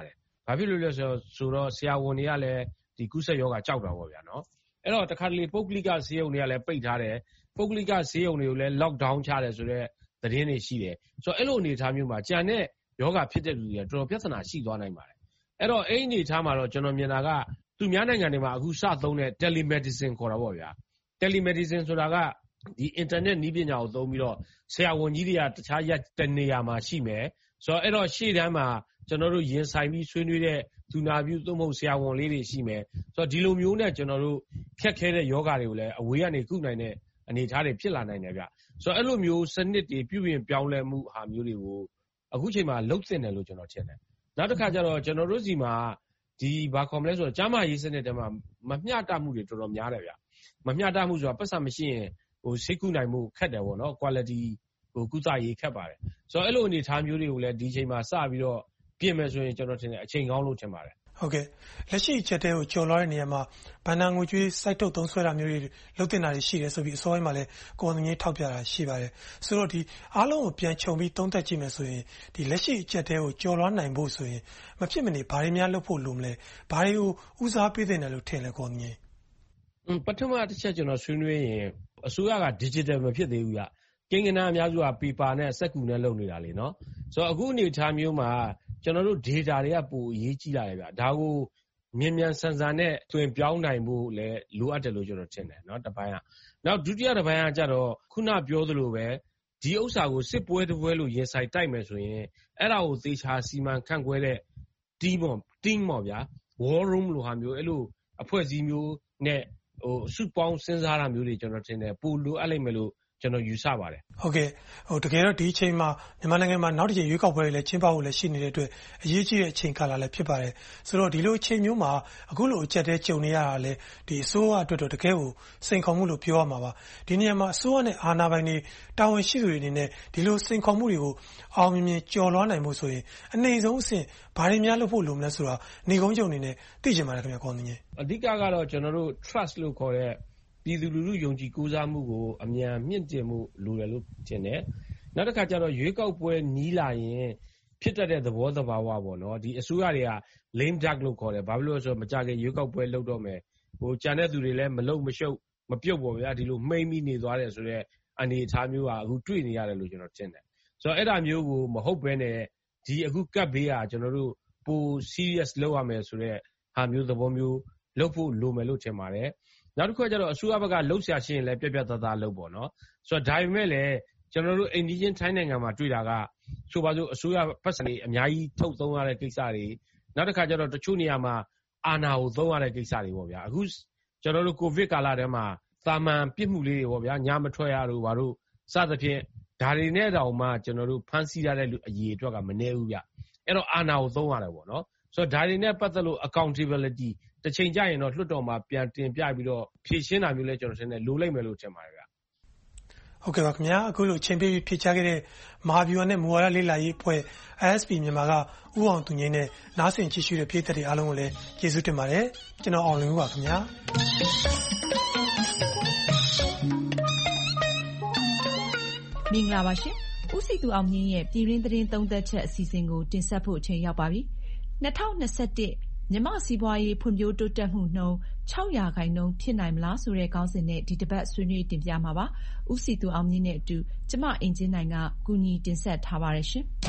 ဘာဖြစ်လို့လဲဆိုတော့ဆရာဝန်တွေကလည်းဒီကုသရောဂါကြောက်တာပေါ့ဗျာနော်အဲ့တော့တခါတလေပုဂ္ဂလိကဆေးရုံတွေကလည်းပိတ်ထားတယ်ပုဂ္ဂလိကဆေးရုံတွေကိုလည်း lockdown ချတယ်ဆိုတော့သတင်းတွေရှိတယ်ဆိုတော့အဲ့လိုအနေအထားမျိုးမှာကြံတဲ့ယောဂဖြစ်တဲ့လူတွေကတော်တော်ပြဿနာရှိသွားနိုင်ပါတယ်အဲ့တော့အဲ့ဒီအနေအထားမှာတော့ကျွန်တော်မြင်တာကသူများနိုင်ငံတွေမှာအခုစသုံးတဲ့ telemedicine ခေါ်တာပေါ့ဗျာ telemedicine ဆိုတာကဒီ internet နည်းပညာကိုသုံးပြီးတော့ဆရာဝန်ကြီးတွေကတခြားတနေရာမှာရှိမယ်ဆိုတော့အဲ့တော့ရှေ့တန်းမှာကျွန်တော်တို့ရင်ဆိုင်ပြီးဆွေးနွေးတဲ့သူနာပြုသို့မဟုတ်ဆရာဝန်လေးတွေရှိမယ်ဆိုတော့ဒီလိုမျိုးနဲ့ကျွန်တော်တို့ခက်ခဲတဲ့ယောဂတွေကိုလည်းအဝေးကနေကုနိုင်တဲ့အနေအထားတွေဖြစ်လာနိုင်တယ်ဗျဆိုတော့အဲ့လိုမျိုးစနစ်တွေပြုပြင်ပြောင်းလဲမှုဟာမျိုးတွေကိုအခုချိန်မှာလှုပ်သင့်တယ်လို့ကျွန်တော်ထင်တယ်နောက်တစ်ခါကျတော့ကျွန်တော်တို့စီမှာဒီဘာခေါ်မလဲဆိုတော့ကျန်းမာရေးစနစ်တွေမှာမမျှတမှုတွေတော်တော်များတယ်ဗျမမျှတမှုဆိုတာပတ်စံမရှိရင်စိတ်ကူးနိုင်မှုခက်တယ်ပေါ့နော် quality ကုသရေးခက်ပါတယ်ဆိုတော့အဲ့လိုအနေအထားမျိုးတွေကိုလည်းဒီချိန်မှာစပြီးတော့ပြင်မယ်ဆိုရင်ကျွန်တော်ထင်တယ်အချိန်ကောင်းလို့ထင်ပါတယ်ဟုတ်ကဲ့လက်ရှိချက်တဲ့ကိုကျော်လွှားတဲ့နေရာမှာဘဏ္ဍာငွေကြေးစိုက်ထုတ်သုံးစွဲတာမျိုးတွေလုပ်တင်တာတွေရှိတယ်ဆိုပြီးအစောပိုင်းမှာလည်းကိုယ်အနေနဲ့ထောက်ပြတာရှိပါတယ်ဆိုတော့ဒီအားလုံးကိုပြန်ခြုံပြီးသုံးသပ်ကြည့်မယ်ဆိုရင်ဒီလက်ရှိချက်တဲ့ကိုကျော်လွှားနိုင်ဖို့ဆိုရင်မဖြစ်မနေဘာတွေများလုပ်ဖို့လိုမလဲဘာတွေကိုဦးစားပေးသင့်တယ်လို့ထင်လဲကိုယ်အနေနဲ့ပထမတစ်ချက်ကျွန်တော်ဆွေးနွေးရင်အစိုးရက digital မဖြစ်သေးဘူးဗျကိန်းဂဏန်းအများစုက paper နဲ့စက်ကူနဲ့လုပ်နေတာလေနော်ဆိုတော့အခုအနေအထားမျိုးမှာကျွန်တော်တို့ data တွေကပိုအရေးကြီးလာတယ်ဗျဒါကိုမြန်မြန်ဆန်ဆန်နဲ့တွင်ပြောင်းနိုင်ဖို့လည်းလိုအပ်တယ်လို့ကျွန်တော်ထင်တယ်နော်တစ်ပိုင်းကနောက်ဒုတိယတစ်ပိုင်းကကြတော့ခုနပြောသလိုပဲဒီဥစ္စာကိုစစ်ပွဲတစ်ပွဲလို့ရင်ဆိုင်တိုက်မယ်ဆိုရင်အဲ့ဒါကိုသေချာစီမံခန့်ခွဲတဲ့ team ပေါ့ဗျာ war room လို့ဟာမျိုးအဲ့လိုအဖွဲ့အစည်းမျိုးနဲ့စုပေါင်းစဉ်းစားတာမျိုးတွေကျွန်တော်ထင်တယ်ပိုလိုအပ်လိမ့်မယ်လို့ကျွန်တော်ယူဆပါတယ်ဟုတ်ကဲ့တကယ်တော့ဒီအချိန်မှာမြန်မာနိုင်ငံမှာနောက်တစ်ချိန်ရွေးကောက်ပွဲတွေလည်းကျင်းပဖို့လည်းရှိနေတဲ့အတွက်အရေးကြီးတဲ့အချိန်ကာလလည်းဖြစ်ပါတယ်ဆိုတော့ဒီလိုအချိန်မျိုးမှာအခုလိုအကျပ်တဲကြုံနေရတာလည်းဒီအစိုးရအတွက်တော့တကယ်ကိုစိန်ခေါ်မှုလို့ပြောရမှာပါဒီနေရာမှာအစိုးရနဲ့အာဏာပိုင်တွေတာဝန်ရှိသူတွေအနေနဲ့ဒီလိုစိန်ခေါ်မှုတွေကိုအောင်မြင်မြင်ကျော်လွှားနိုင်မှုဆိုရင်အနေဆုံးအဆင့်ဘာတွေများလုပ်ဖို့လိုမလဲဆိုတာနေကုန်းချုပ်အနေနဲ့သိချင်ပါတယ်ခင်ဗျာကောင်းနေအဓိကကတော့ကျွန်တော်တို့ trust လို့ခေါ်တဲ့ပြည်သူလူထုယုံကြည်ကိုးစားမှုကိုအမြန်မြင့်တင်မှုလိုတယ်လို့ထင်တယ်။နောက်တစ်ခါကျတော့ရွေးကောက်ပွဲနီးလာရင်ဖြစ်တတ်တဲ့သဘောသဘာဝပေါ့နော်ဒီအစိုးရတွေက lame duck လို့ခေါ်တယ်။ဘာဖြစ်လို့လဲဆိုတော့မကြခင်ရွေးကောက်ပွဲလုပ်တော့မယ်။ကြံတဲ့သူတွေလည်းမလုံမရှုပ်မပြုတ်ပေါ့ဗျာဒီလိုမှိမ့်ပြီးနေသွားတယ်ဆိုတော့အနေအထားမျိုးကအခုတွေ့နေရတယ်လို့ကျွန်တော်ထင်တယ်။ဆိုတော့အဲ့ဒါမျိုးကိုမဟုတ်ဘဲနဲ့ဒီအခုကပ်ဘေးကကျွန်တော်တို့ပို serious လုပ်ရမယ်ဆိုတော့ဟာမျိုးသဘောမျိုးလုပ်ဖို့လိုမယ်လို့ထင်ပါတယ်။နောက်တစ်ခုကကျတော့အစိုးရဘက်ကလှုပ်ရှားရှင်းလဲပြပြသားသားလှုပ်ပေါ့နော်ဆိုတော့ဒါပေမဲ့လည်းကျွန်တော်တို့အိန္ဒိယထိုင်းနိုင်ငံမှာတွေ့တာကဆိုပါစို့အစိုးရပတ်စံတွေအများကြီးထုတ်သုံးရတဲ့ကိစ္စတွေနောက်တစ်ခါကျတော့တချို့နေရာမှာအာဏာကိုသုံးရတဲ့ကိစ္စတွေပေါ့ဗျာအခုကျွန်တော်တို့ကိုဗစ်ကာလထဲမှာသာမန်ပြစ်မှုလေးတွေပေါ့ဗျာညမထွက်ရတို့ဘာတို့စသဖြင့်ဒါတွေနဲ့တောင်မှကျွန်တော်တို့ဖမ်းဆီးရတဲ့အရေးအတွက်ကမနည်းဘူးဗျအဲ့တော့အာဏာကိုသုံးရတယ်ပေါ့နော်ဆိုတော့ဒါတွေနဲ့ပတ်သက်လို့ accountability တစ်ချိန်ကြရင်တော့လွှတ်တော်မှာပြန်တင်ပြပြီးတော့ဖြည့်ရှင်းတာမျိုးလဲကျွန်တော်ထင်တယ်လိုလိုက်မယ်လို့ထင်ပါတယ်ဗျဟုတ်ကဲ့ပါခင်ဗျာအခုလိုချိန်ပေးဖြည့်ချခဲ့တဲ့မဟာဗျူဟာနဲ့မူဝါဒလေ့လာရေးအဖွဲ့ ISP မြန်မာကဦးအောင်သူငိမ့်နဲ့နားဆင်ကြည့်ရှုတဲ့ပြည်သက်တွေအားလုံးကိုလည်းကျေးဇူးတင်ပါတယ်ကျွန်တော်အောင်လွင်ဦးပါခင်ဗျာမင်္ဂလာပါရှင်ဦးစီသူအောင်မြင့်ရဲ့ပြည်ရင်းသတင်းသုံးသက်ချက်အစီအစဉ်ကိုတင်ဆက်ဖို့အချိန်ရောက်ပါပြီ2021မြန်မာစီးပွားရေးဖွံ့ဖြိုးတိုးတက်မှုနှုန်း 6% ဖြစ်နိုင်မလားဆိုတဲ့ခေါင်းစဉ်နဲ့ဒီတစ်ပတ်ဆွေးနွေးတင်ပြမှာပါ။ဦးစီသူအောင်မြင့်နဲ့အတူကျမအင်ဂျင်နိုင်ကကူညီတင်ဆက်ထားပါတယ်ရှင်။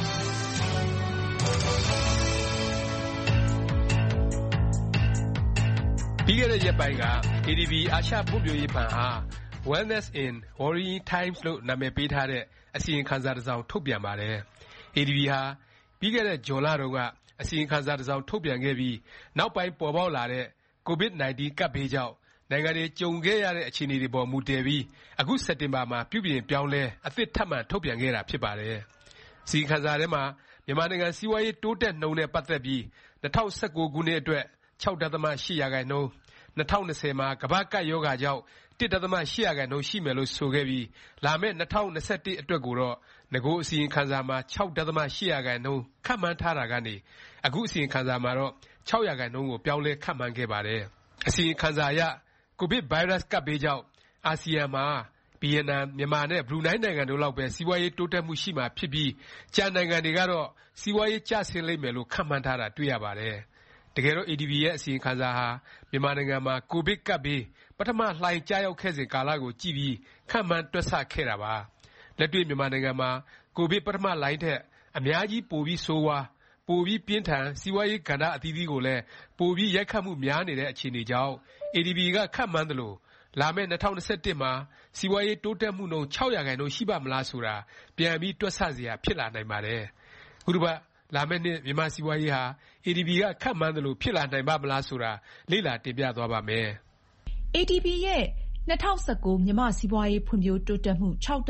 ပြီးခဲ့တဲ့ရက်ပိုင်းက ADB အာရှဖွံ့ဖြိုးရေးဘဏ်ဟာ Wellness in Worrying Times လို့နာမည်ပေးထားတဲ့အစီရင်ခံစာတစ်စောင်ထုတ်ပြန်ပါတယ်။ ADB ဟာပြီးခဲ့တဲ့ဇွန်လတုန်းကအစီရင်ခံစာတစ်စောင်ထုတ်ပြန်ခဲ့ပြီးနောက်ပိုင်းပေါ်ပေါက်လာတဲ့ COVID-19 ကပ်ဘေးကြောင့်နိုင်ငံတွေကြုံခဲ့ရတဲ့အခြေအနေတွေပေါ်မူတည်ပြီးအခုစက်တင်ဘာမှာပြုပြင်ပြောင်းလဲအသစ်ထပ်မံထုတ်ပြန်ခဲ့တာဖြစ်ပါတယ်။အစီရင်ခံစာထဲမှာမြန်မာနိုင်ငံစီးပွားရေးတိုးတက်နှုန်းနဲ့ပတ်သက်ပြီး2019ခုနှစ်အတွက် 6.8% 2020မှာကမ္ဘာ့ကပ်ရောဂါကြောင့် 1.8% ရှိမယ်လို့ဆိုခဲ့ပြီးလာမယ့်2021အတွက်ကိုတော့နဂိုအစီရင်ခံစာမှာ 6.8% ခန့်မှန်းထားတာကနေအခုအစီရင်ခံစာမှာတော့ 6% ကိုပြောင်းလဲခန့်မှန်းခဲ့ပါတယ်။အစီရင်ခံစာအရကိုဗစ်ဗိုင်းရပ်စ်ကပ်ဘေးကြောင့်အာဆီယံမှာပဗီယက်နမ်၊မြန်မာနဲ့ဘရူနိုင်းနိုင်ငံတို့လောက်ပဲစီးပွားရေးတိုးတက်မှုရှိမှာဖြစ်ပြီးကျန်နိုင်ငံတွေကတော့စီးပွားရေးကျဆင်းလိမ့်မယ်လို့ခန့်မှန်းထားတာတွေ့ရပါတယ်။တကယ်တော့ ADB ရဲ့အစီရင်ခံစာဟာမြန်မာနိုင်ငံမှာကိုဗစ်ကပ်ဘေးပထမလှိုင်းကျရောက်ခဲ့စဉ်ကာလကိုကြည့်ပြီးခန့်မှန်းတွက်ဆခဲ့တာပါ။လက်တွေ့မြန်မာနိုင်ငံမှာကိုဗစ်ပထမလှိုင်းထက်အများကြီးပိုပြီးဆိုးဝါးပိုပြီးပြင်းထန်စီးပွားရေးကဏ္ဍအသီးသီးကိုလည်းပိုပြီးရိုက်ခတ်မှုများနေတဲ့အခြေအနေကြောင့် ADB ကခန့်မှန်းသလိုလာမယ့်2021မှာစီးပွားရေးတိုးတက်မှုနှုန်း 6% ရှိပါမလားဆိုတာပြန်ပြီးတွက်ဆစရာဖြစ်လာနိုင်ပါတယ်။ခုတစ်ပတ်လာမယ့်နှစ်မြန်မာစီးပွားရေးဟာ ADB ကခန့်မှန်းသလိုဖြစ်လာနိုင်ပါမလားဆိုတာလေ့လာတင်ပြသွားပါမယ်။ ADB ရဲ့2019မြန်မာစီးပွားရေးဖွံ့ဖြိုးတိုးတက်မှု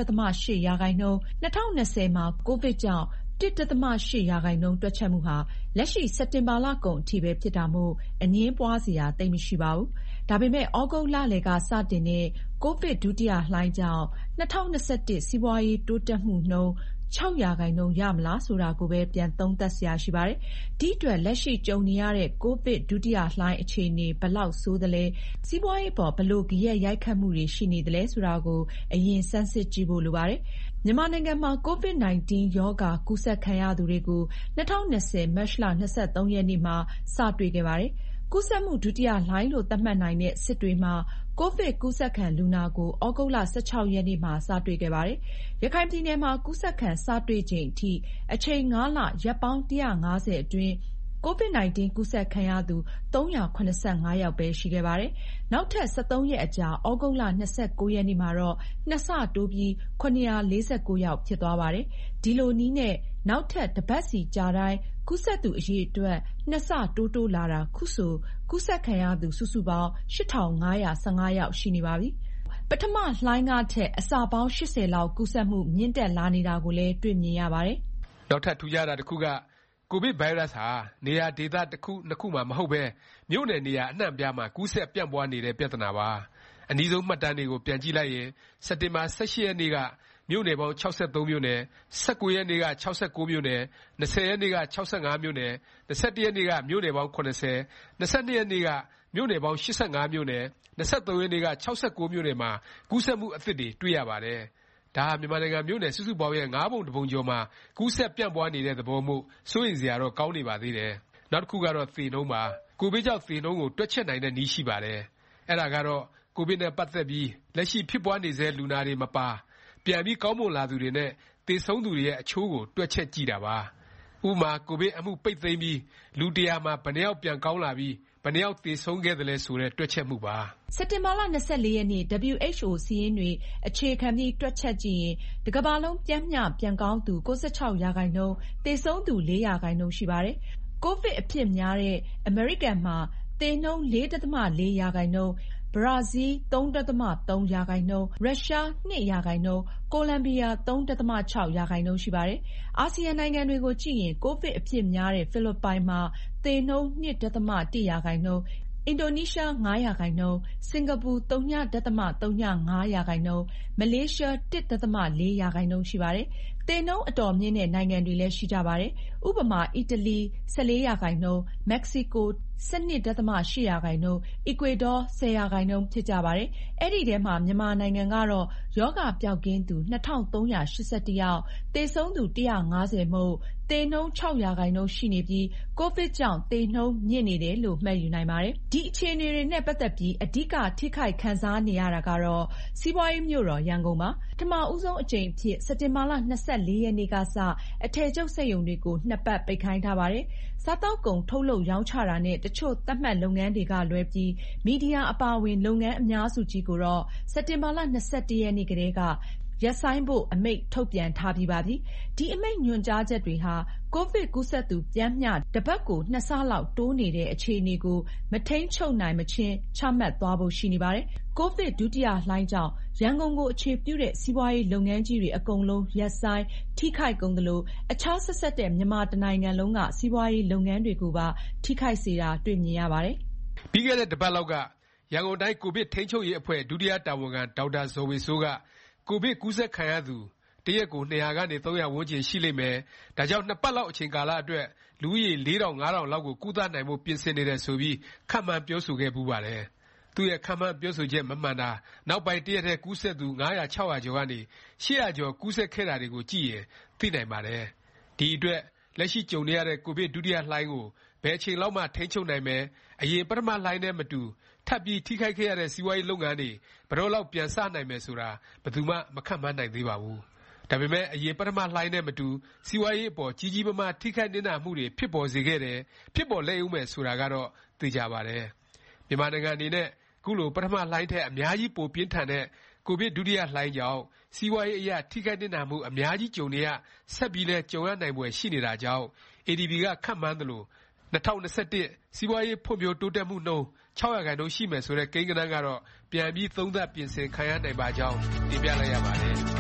6.8% 2020မှာကိုဗစ်ကြောင့် 1.8% တွက်ချက်မှုဟာလက်ရှိစက်တင်ဘာလကုန်အထိပဲဖြစ်တာမို့အငြင်းပွားစရာသိပ်မရှိပါဘူး။ဒါပေမဲ့ဩဂုတ်လလယ်ကစတင်တဲ့ကိုဗစ်ဒုတိယလှိုင်းကြောင့်2021စီးပွားရေးတိုးတက်မှုနှုန်း 6% ရမလားဆိုတာကိုပဲပြန်သုံးသပ်စရာရှိပါတယ်။ဒီအတွက်လက်ရှိကြုံနေရတဲ့ကိုဗစ်ဒုတိယလှိုင်းအခြေအနေဘယ်လောက်ဆိုးသလဲစီးပွားရေးပေါ်ဘယ်လိုဂယက်ရိုက်ခတ်မှုတွေရှိနေသလဲဆိုတာကိုအရင်ဆန်းစစ်ကြည့်ဖို့လိုပါတယ်။မြန်မာနိုင်ငံမှာ COVID-19 ရောဂါကူးစက်ခံရသူတွေကို2020 မတ်လ 23 ရက်နေ့မှာစတွေ့ခဲ့ပါတယ်။ကူးစက်မှုဒုတိယလှိုင်းလို့သတ်မှတ်နိုင်တဲ့စစ်တွေမှာကိုဗစ်ကူးစက်ခံလူနာကိုဩဂုတ်လ 16 ရက်နေ့မှာစတွေ့ခဲ့ပါတယ်။ရခိုင်ပြည်နယ်မှာကူးစက်ခံစတွေ့ချိန်အထိအချိန် 5 လရက်ပေါင်း 150 အတွင်းCOVID-19 ကူးစက်ခံရသူ375 ယောက်ပဲရှိခဲ့ပါတယ်။နောက်ထပ်13ရက်အကြာဩဂုတ်လ 29 ရက်နေ့မှာတော့2ဆတိုးပြီး749 ယောက်ဖြစ်သွားပါတယ်။ဒီလိုနည်းနဲ့နောက်ထပ်တစ်ပတ်စီကြာတိုင်းကူးစက်သူအရေအတွက်2ဆတိုးလာတာခုဆိုကူးစက်ခံရသူစုစုပေါင်း 8,515 ယောက်ရှိနေပါပြီ။ပထမလှိုင်းကထက်အဆပေါင်း80လောက်ကူးစက်မှုမြင့်တက်လာနေတာကိုလည်းတွေ့မြင်ရပါတယ်။နောက်ထပ်ထူးခြားတာတစ်ခုကကိုဗစ်ဗိုင်းရပ်စ်ဟာနေရာဒေသတစ်ခုနှစ်ခုမှာမဟုတ်ပဲမြို့နယ်နေရာအနှံ့အပြားမှာကူးစက်ပြန့်ပွားနေတဲ့ပြဿနာပါ။အနည်းဆုံးမှတ်တမ်းတွေကိုပြန်ကြည့်လိုက်ရင်စက်တင်ဘာ18ရက်နေ့ကမြို့နယ်ပေါင်း63မြို့နယ်19ရက်နေ့က69မြို့နယ်20ရက်နေ့က65မြို့နယ်21ရက်နေ့ကမြို့နယ်ပေါင်း80 22ရက်နေ့ကမြို့နယ်ပေါင်း85မြို့နယ်23ရက်နေ့က69မြို့နယ်မှာကူးစက်မှုအသစ်တွေတွေ့ရပါတယ်။ဒါဟာမြန်မာနိုင်ငံမြို့နယ်စုစုပေါင်းရဲ့9ပုံတစ်ပုံကျော်မှာကူးစက်ပြန့်ပွားနေတဲ့သဘောမို့စိုးရိမ်စရာတော့ကောင်းနေပါသေးတယ်။နောက်တစ်ခုကတော့သေနှုန်းပါ။ကိုဗစ်ကြောင့်သေနှုန်းကိုတွက်ချက်နိုင်တဲ့နည်းရှိပါတယ်။အဲ့ဒါကတော့ကိုဗစ်နဲ့ပတ်သက်ပြီးလက်ရှိဖြစ်ပွားနေဆဲလူနာတွေမပါပြန်ပြီးကောင်းမွန်လာသူတွေနဲ့သေဆုံးသူတွေရဲ့အချိုးကိုတွက်ချက်ကြည့်တာပါ။ဥပမာကိုဗစ်အမှုပိတ်သိမ်းပြီးလူ100မှာဘယ်နှယောက်ပြန်ကောင်းလာပြီးဘယ်နှယောက်သေဆုံးခဲ့သလဲဆိုတဲ့တွက်ချက်မှုပါ။စက်တင်ဘာလ24ရက်နေ့ WHO စာရင်းတွေအခြေခံပြီးတွက်ချက်ကြည့်ရင်တစ်ကမ္ဘာလုံးပျမ်းမျှပြန်ကောင်းသူ 96% သေဆုံးသူ 4% ရှိပါတယ်။ကိုဗစ်အဖြစ်များတဲ့အမေရိကန်မှာသေနှုန်း 4.4%ဘရာဇီး 3.3%ရုရှား 2%ကိုလံဘီယာ 3.6% ရှိပါတယ်။အာဆီယံနိုင်ငံတွေကိုကြည့်ရင်ကိုဗစ်အဖြစ်များတဲ့ဖိလစ်ပိုင်မှာသေနှုန်း 2.1%အင်ဒိုနီးရှား 5%စင်ကာပူ 0.05% မလေးရှား 1.4% ရှိပါတယ်။သေနှုန်းအတော်မြင့်တဲ့နိုင်ငံတွေလည်းရှိကြပါတယ်။ဥပမာအီတလီ 14%မက္ကဆီကို 12.8% အီကွေဒေါ 10% ဖြစ်ကြပါတယ်။အဲ့ဒီထဲမှာမြန်မာနိုင်ငံကတော့ရောဂါပျောက်ကင်းသူ2381ယောက်သေဆုံးသူ150မို့သေနှုန်း 6% ရှိနေပြီးကိုဗစ်ကြောင့်သေနှုန်းမြင့်နေတယ်လို့မှတ်ယူနိုင်ပါတယ်။ဒီအခြေအနေတွေနဲ့ပတ်သက်ပြီးအဓိကထိခိုက်ခံစားနေရတာကတော့စီးပွားရေးမြို့တော်ရန်ကုန်ပါ။ပထမဦးဆုံးအကြိမ်အဖြစ်စက်တင်ဘာလ24ရက်နေ့ကစအထည်ချုပ်စက်ရုံတွေကို2ပတ်ပိတ်ခိုင်းထားပါတယ်။စားသောက်ကုန်ထုတ်လုပ်ရောင်းချတာနဲ့တချို့သတ်မှတ်လုပ်ငန်းတွေကလွဲပြီးမီဒီယာအပါအဝင်လုပ်ငန်းအများစုကြီးကိုတော့စက်တင်ဘာလ21ရက်နေ့ကတည်းကရပ်ဆိုင်းဖို့အမိန့်ထုတ်ပြန်ထားပြီးပါပြီ။ဒီအမိန့်ညွှန်ကြားချက်တွေဟာကိုဗစ်ကူးစက်သူပျမ်းမျှတစ်ပတ်ကို2ဆလောက်တိုးနေတဲ့အခြေအနေကိုမထိန်းချုပ်နိုင်မချင်းချမှတ်သွားဖို့ရှိနေပါတယ်။ကိုဗစ်ဒုတိယလှိုင်းကြောင့်ရန်ကုန်ကိုအခြေပြုတဲ့စီးပွားရေးလုပ်ငန်းကြီးတွေအကုန်လုံးရပ်ဆိုင်းထိခိုက်ကုန်သလိုအခြားဆက်စပ်တဲ့မြန်မာတနိုင်ငံလုံးကစီးပွားရေးလုပ်ငန်းတွေကိုပါထိခိုက်စေတာတွေ့မြင်ရပါတယ်။ပြီးခဲ့တဲ့တစ်ပတ်လောက်ကရန်ကုန်တိုင်းကိုဗစ်ထိန်းချုပ်ရေးအဖွဲ့ဒုတိယတာဝန်ခံဒေါက်တာဇော်ဝေစိုးကကိုဗစ်ကူးစက်ခံရသူတရက်ကို200ကနေ300ဝန်းကျင်ရှိလိမ့်မယ်။ဒါကြောင့်2ပတ်လောက်အချိန်ကာလအတွက်လူဦးရေ 4,000-5,000 လောက်ကိုကုသနိုင်ဖို့ပြင်ဆင်နေတယ်ဆိုပြီးခန့်မှန်းပြောဆိုခဲ့ပူးပါတယ်။သူ့ရဲ့ခန့်မှန်းပြောဆိုချက်မမှန်တာနောက်ပိုင်းတရက်ထဲကူးစက်သူ900-600 ကျော်ကနေ800 ကျော်ကူးစက်ခဲ့တာတွေကိုကြည့်ရင်သိနိုင်ပါတယ်။ဒီအတွက်လက်ရှိကြုံနေရတဲ့ကိုဗစ်ဒုတိယလှိုင်းကိုဘယ်အချိန်လောက်မှထိန်းချုပ်နိုင်မယ်အရင်ပထမလှိုင်းနဲ့မတူထပ်ပြီးထိခိုက်ခဲ့ရတဲ့စီးပွားရေးလုပ်ငန်းတွေဘယ်တော့လောက်ပြန်စနိုင်မယ်ဆိုတာဘယ်သူမှမခန့်မှန်းနိုင်သေးပါဘူး။ဒါပေမဲ့အရင်ပထမလှိုင်းနဲ့မတူစီးပွားရေးအပေါ်ကြီးကြီးမားမားထိခိုက်နစ်နာမှုတွေဖြစ်ပေါ်စေခဲ့တယ်ဖြစ်ပေါ်လဲဦးမယ်ဆိုတာကတော့သိကြပါတယ်။မြန်မာနိုင်ငံအနေနဲ့ခုလိုပထမလှိုင်းထက်အများကြီးပိုပြင်းထန်တဲ့ကိုဗစ်ဒုတိယလှိုင်းကြောင့်စီးပွားရေးအရာထိခိုက်နစ်နာမှုအများကြီးကြုံနေရဆက်ပြီးလဲကြုံရနိုင်ဖွယ်ရှိနေတာကြောင့် ADB ကခန့်မှန်းသလို2021စီးပွားရေးဖွံ့ဖြိုးတိုးတက်မှုနှုန်း6% ရှိမယ်ဆိုတဲ့ကိန်းဂဏန်းကတော့ပြန်ပြီးသုံးသပ်ပြင်ဆင်ခံရနိုင်ပါကြောင်းတင်ပြလိုက်ရပါတယ်။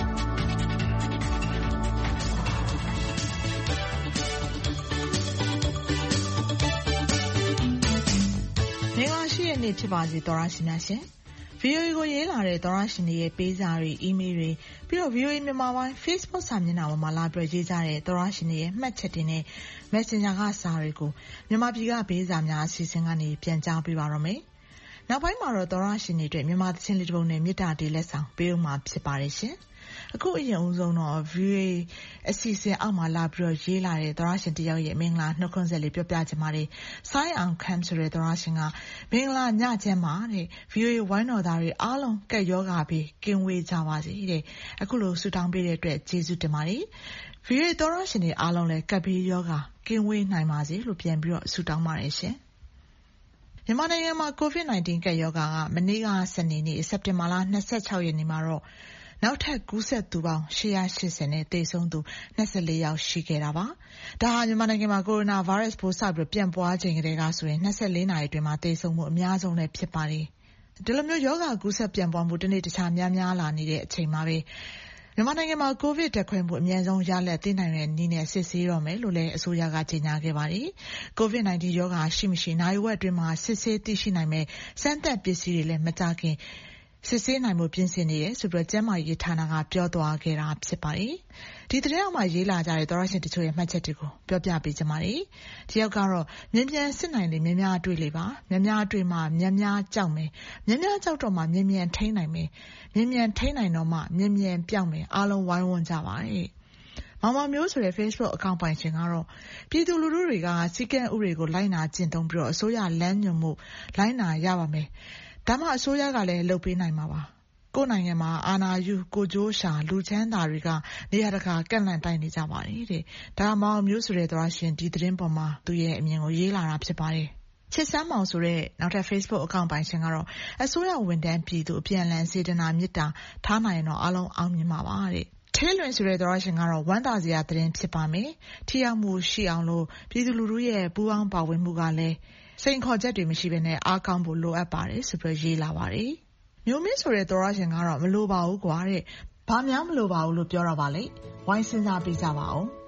မင်္ဂလာရှိတဲ့နေ့ဖြစ်ပါစေသောတရှင်များရှင်။ VOA ကိုရေးလာတဲ့သောတရှင်တွေရဲ့ပေးစာတွေအီးမေးလ်တွေပြီးတော့ VOA မြန်မာပိုင်း Facebook စာမျက်နှာပေါ်မှာလာပြီးရေးကြတဲ့သောတရှင်တွေရဲ့မှတ်ချက်တွေနဲ့ Messenger ကစာတွေကိုမြန်မာပြည်ကပေးစာများအစီအစဉ်ကနေပြန်ကြားပေးပါရမယ်။နောက်ပိုင်းမှာတော့သောတရှင်တွေအတွက်မြန်မာသချင်းလေးတစ်ပုဒ်နဲ့မေတ္တာတေးလက်ဆောင်ပေးဦးမှာဖြစ်ပါတယ်ရှင်။အခုအရင်ဦးဆုံးတော့ VOA အစီအစဉ်အောက်မှာလာပြီးရေးလာတဲ့သောတရှင်တယောက်ရဲ့မင်္ဂလာနှုတ်ခွန်းဆက်လေးပြောပြချင်ပါတယ်။ ဆိုင်းအောင်ခမ်းဆိုတဲ့သောတရှင်ကမင်္ဂလာညချမ်းပါတဲ့ VOA ဝိုင်းတော်သားတွေအားလုံးကက်ယောဂါပြီးကင်းဝေးကြပါစေတဲ့။အခုလိုဆုတောင်းပေးတဲ့အတွက်ကျေးဇူးတင်ပါတယ်။ VOA သောတရှင်တွေအားလုံးလည်းကပ်ပြီးယောဂါကင်းဝေးနိုင်ပါစေလို့ပြန်ပြီးဆုတောင်းပါတယ်ရှင်။မြန်မာနိုင်ငံမှာ COVID-19 ကပ်ရောဂါကမနေ့ကစနေနေ့စက်တင်ဘာလ26ရက်နေ့မှာတော့နောက်ထပ်ကူးစက်သူပေါင်း880နဲ့သေဆုံးသူ24ယောက်ရှိခဲ့တာပါ။ဒါဟာမြန်မာနိုင်ငံမှာကိုရိုနာဗိုင်းရပ်စ်ပိုးစပြီးပြန့်ပွားချိန်ကတည်းကဆိုရင်24နာရီအတွင်းမှာသေဆုံးမှုအများဆုံးလည်းဖြစ်ပါတယ်။ဒီလိုမျိုးရောဂါကူးစက်ပြန့်ပွားမှုတစ်နေ့တစ်ခြားများလာနေတဲ့အချိန်မှာပဲမြန်မာနိုင်ငံမှာကိုဗစ်တက်ခွဲမှုအများဆုံးရလက်သိနိုင်တဲ့နည်းနဲ့စစ်ဆေးတော့မယ်လို့လည်းအစိုးရကကြေညာခဲ့ပါတယ်။ COVID-19 ရောဂါရှိမရှိနိုင်ဝက်အတွင်းမှာစစ်ဆေးသိရှိနိုင်မဲ့စမ်းသပ်ပစ္စည်းတွေလည်းမကြခင်စစ်ဆေးနိုင်မှုပြင်ဆင်နေတယ်ဆိုပြီးကျန်းမာရေးဌာနကပြောသွားခဲ့တာဖြစ်ပါတယ်။ဒီသတင်းအောက်မှာရေးလာကြတဲ့သောတရှင်တချို့ရဲ့မှတ်ချက်တွေကိုပြောပြပေးကြပါမယ်။ဒီရောက်ကတော့မြန်စစ်နိုင်လေများတွေ့လေပါများတွေ့မှများကြောက်မယ်များကြောက်တော့မှမြန်ထိန်းနိုင်မယ်မြန်ထိန်းနိုင်တော့မှမြန်ပြောက်မယ်အားလုံးဝိုင်းဝန်းကြပါတဲ့။မောင်မျိုးဆိုတဲ့ Facebook အကောင့်ပိုင်ရှင်ကတော့ပြည်သူလူထုတွေကစီကံဥပဒေကိုလိုက်နာကျင့်သုံးပြီးအစိုးရလမ်းညွှန်မှုလိုက်နာရပါမယ်။ဒါမှအစိုးရကလည်းလုပ်ပေးနိုင်မှာပါ။ကိုယ်နိုင်ငံမှာအာဏာယူကိုကြိုးရှာလူချမ်းသာတွေကနေရာတကာကန့်လန့်တိုက်နေကြပါတယ်တဲ့။ဒါမောင်မျိုးဆိုတဲ့သောတရှင်ဒီသတင်းပေါ်မှာသူရဲ့အမြင်ကိုရေးလာတာဖြစ်ပါတယ်။ချစ်စမ်းမောင်ဆိုတဲ့နောက်ထပ် Facebook အကောင့်ပိုင်ရှင်ကတော့အစိုးရဝန်ထမ်းပြည်သူအပြန်လန်စေတနာမေတ္တာထားနိုင်တော့အားလုံးအောင်မြင်ပါပါတဲ့။ထဲလွင်ဆိုတဲ့သောတရှင်ကတော့ဝမ်းသာစရာသတင်းဖြစ်ပါမယ်။ထိရောက်မှုရှိအောင်လို့ပြည်သူလူထုရဲ့ပူးပေါင်းပါဝင်မှုကလည်းစိန်ခေါ်ချက်တွေမရှိဘဲနဲ့အားကောင်းဖို့လိုအပ်ပါတယ်ဆိုပြီးရေးလာပါတယ်။မျိုးမင်းဆိုတဲ့သောတရှင်ကတော့မလိုပါဘူးကွာတဲ့။ဘာများမလိုပါဘူးလို့ပြောတော့ပါလေ။ဝိုင်းစဉ်းစားပေးကြပါဦး။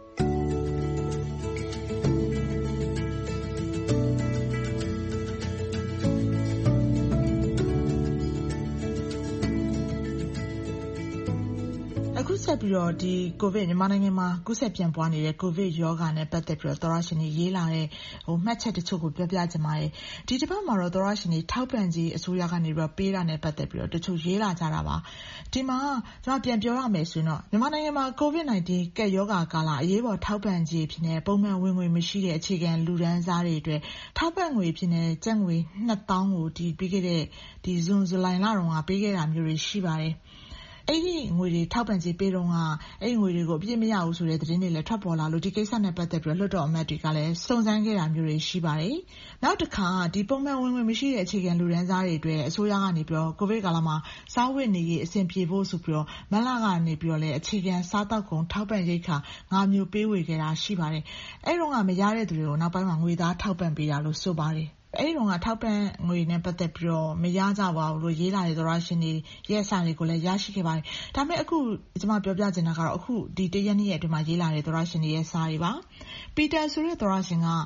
အခုဆက်ပြီးတော့ဒီကိုဗစ်မြန်မာနိုင်ငံမှာကူးစက်ပြန့်ပွားနေတဲ့ကိုဗစ်ရောဂါနဲ့ပတ်သက်ပြီးတော့သောတရှင်တွေရေးလာတဲ့မှတ်ချက်တချို့ကိုပြောပြချင်ပါတယ်။ဒီတစ်ပတ်မှာတော့သောတရှင်တွေထောက်ပံ့ကြေးအစိုးရကနေပြီးတော့ပေးတာနဲ့ပတ်သက်ပြီးတော့တချို့ရေးလာကြတာပါ။ဒီမှာကျွန်မပြန်ပြောရမယ်ဆိုရင်တော့မြန်မာနိုင်ငံမှာ COVID-19 ကပ်ရောဂါကာလအရေးပေါ်ထောက်ပံ့ကြေးဖြစ်နေပုံမှန်ဝင်ငွေမရှိတဲ့အခြေခံလူဒန်းစားတွေအတွက်ထောက်ပံ့ငွေဖြစ်နေကျပ်ငွေ2000ကိုဒီပြီးခဲ့တဲ့ဒီဇွန်ဇူလိုင်လတုန်းကပေးခဲ့တာမျိုးတွေရှိပါတယ်။အဲ့ဒီငွေတွေထောက်ပံ့ကြေးပေးတော့အဲ့ငွေတွေကိုအပြည့်မရဘူးဆိုတဲ့သတင်းတွေလည်းထွက်ပေါ်လာလို့ဒီကိစ္စနဲ့ပတ်သက်ပြီးလွှတ်တော်အမတ်တွေကလည်းစုံစမ်းခဲ့တာမျိုးတွေရှိပါတယ်။နောက်တစ်ခါဒီပုံမှန်ဝင်ငွေမရှိတဲ့အခြေခံလူဒန်းစားတွေအတွက်အစိုးရကနေပြီးတော့ကိုဗစ်ကာလမှာစားဝတ်နေရေးအဆင်ပြေဖို့ဆိုပြီးတော့မလကနေပြီးတော့လည်းအခြေခံစားတောက်ကုန်ထောက်ပံ့ရိက္ခာ5မျိုးပေးဝေခဲ့တာရှိပါတယ်။အဲ့တော့မရတဲ့သူတွေကိုနောက်ပိုင်းမှာငွေသားထောက်ပံ့ပေးတာလို့ဆိုပါတယ်။အဲ့ဒီတော့ထောက်ပံ့ငွေနဲ့ပတ်သက်ပြီးတော့မရကြပါဘူးလို့ရေးလာတဲ့သောတရှင်တွေရဲ့စာတွေကိုလည်းရရှိခဲ့ပါတယ်။ဒါပေမဲ့အခုကျွန်မပြောပြချင်တာကတော့အခုဒီတရက်နေ့အတွင်းမှာရေးလာတဲ့သောတရှင်တွေရဲ့စာတွေပါ။ပီတာဆိုတဲ့သောတရှင်က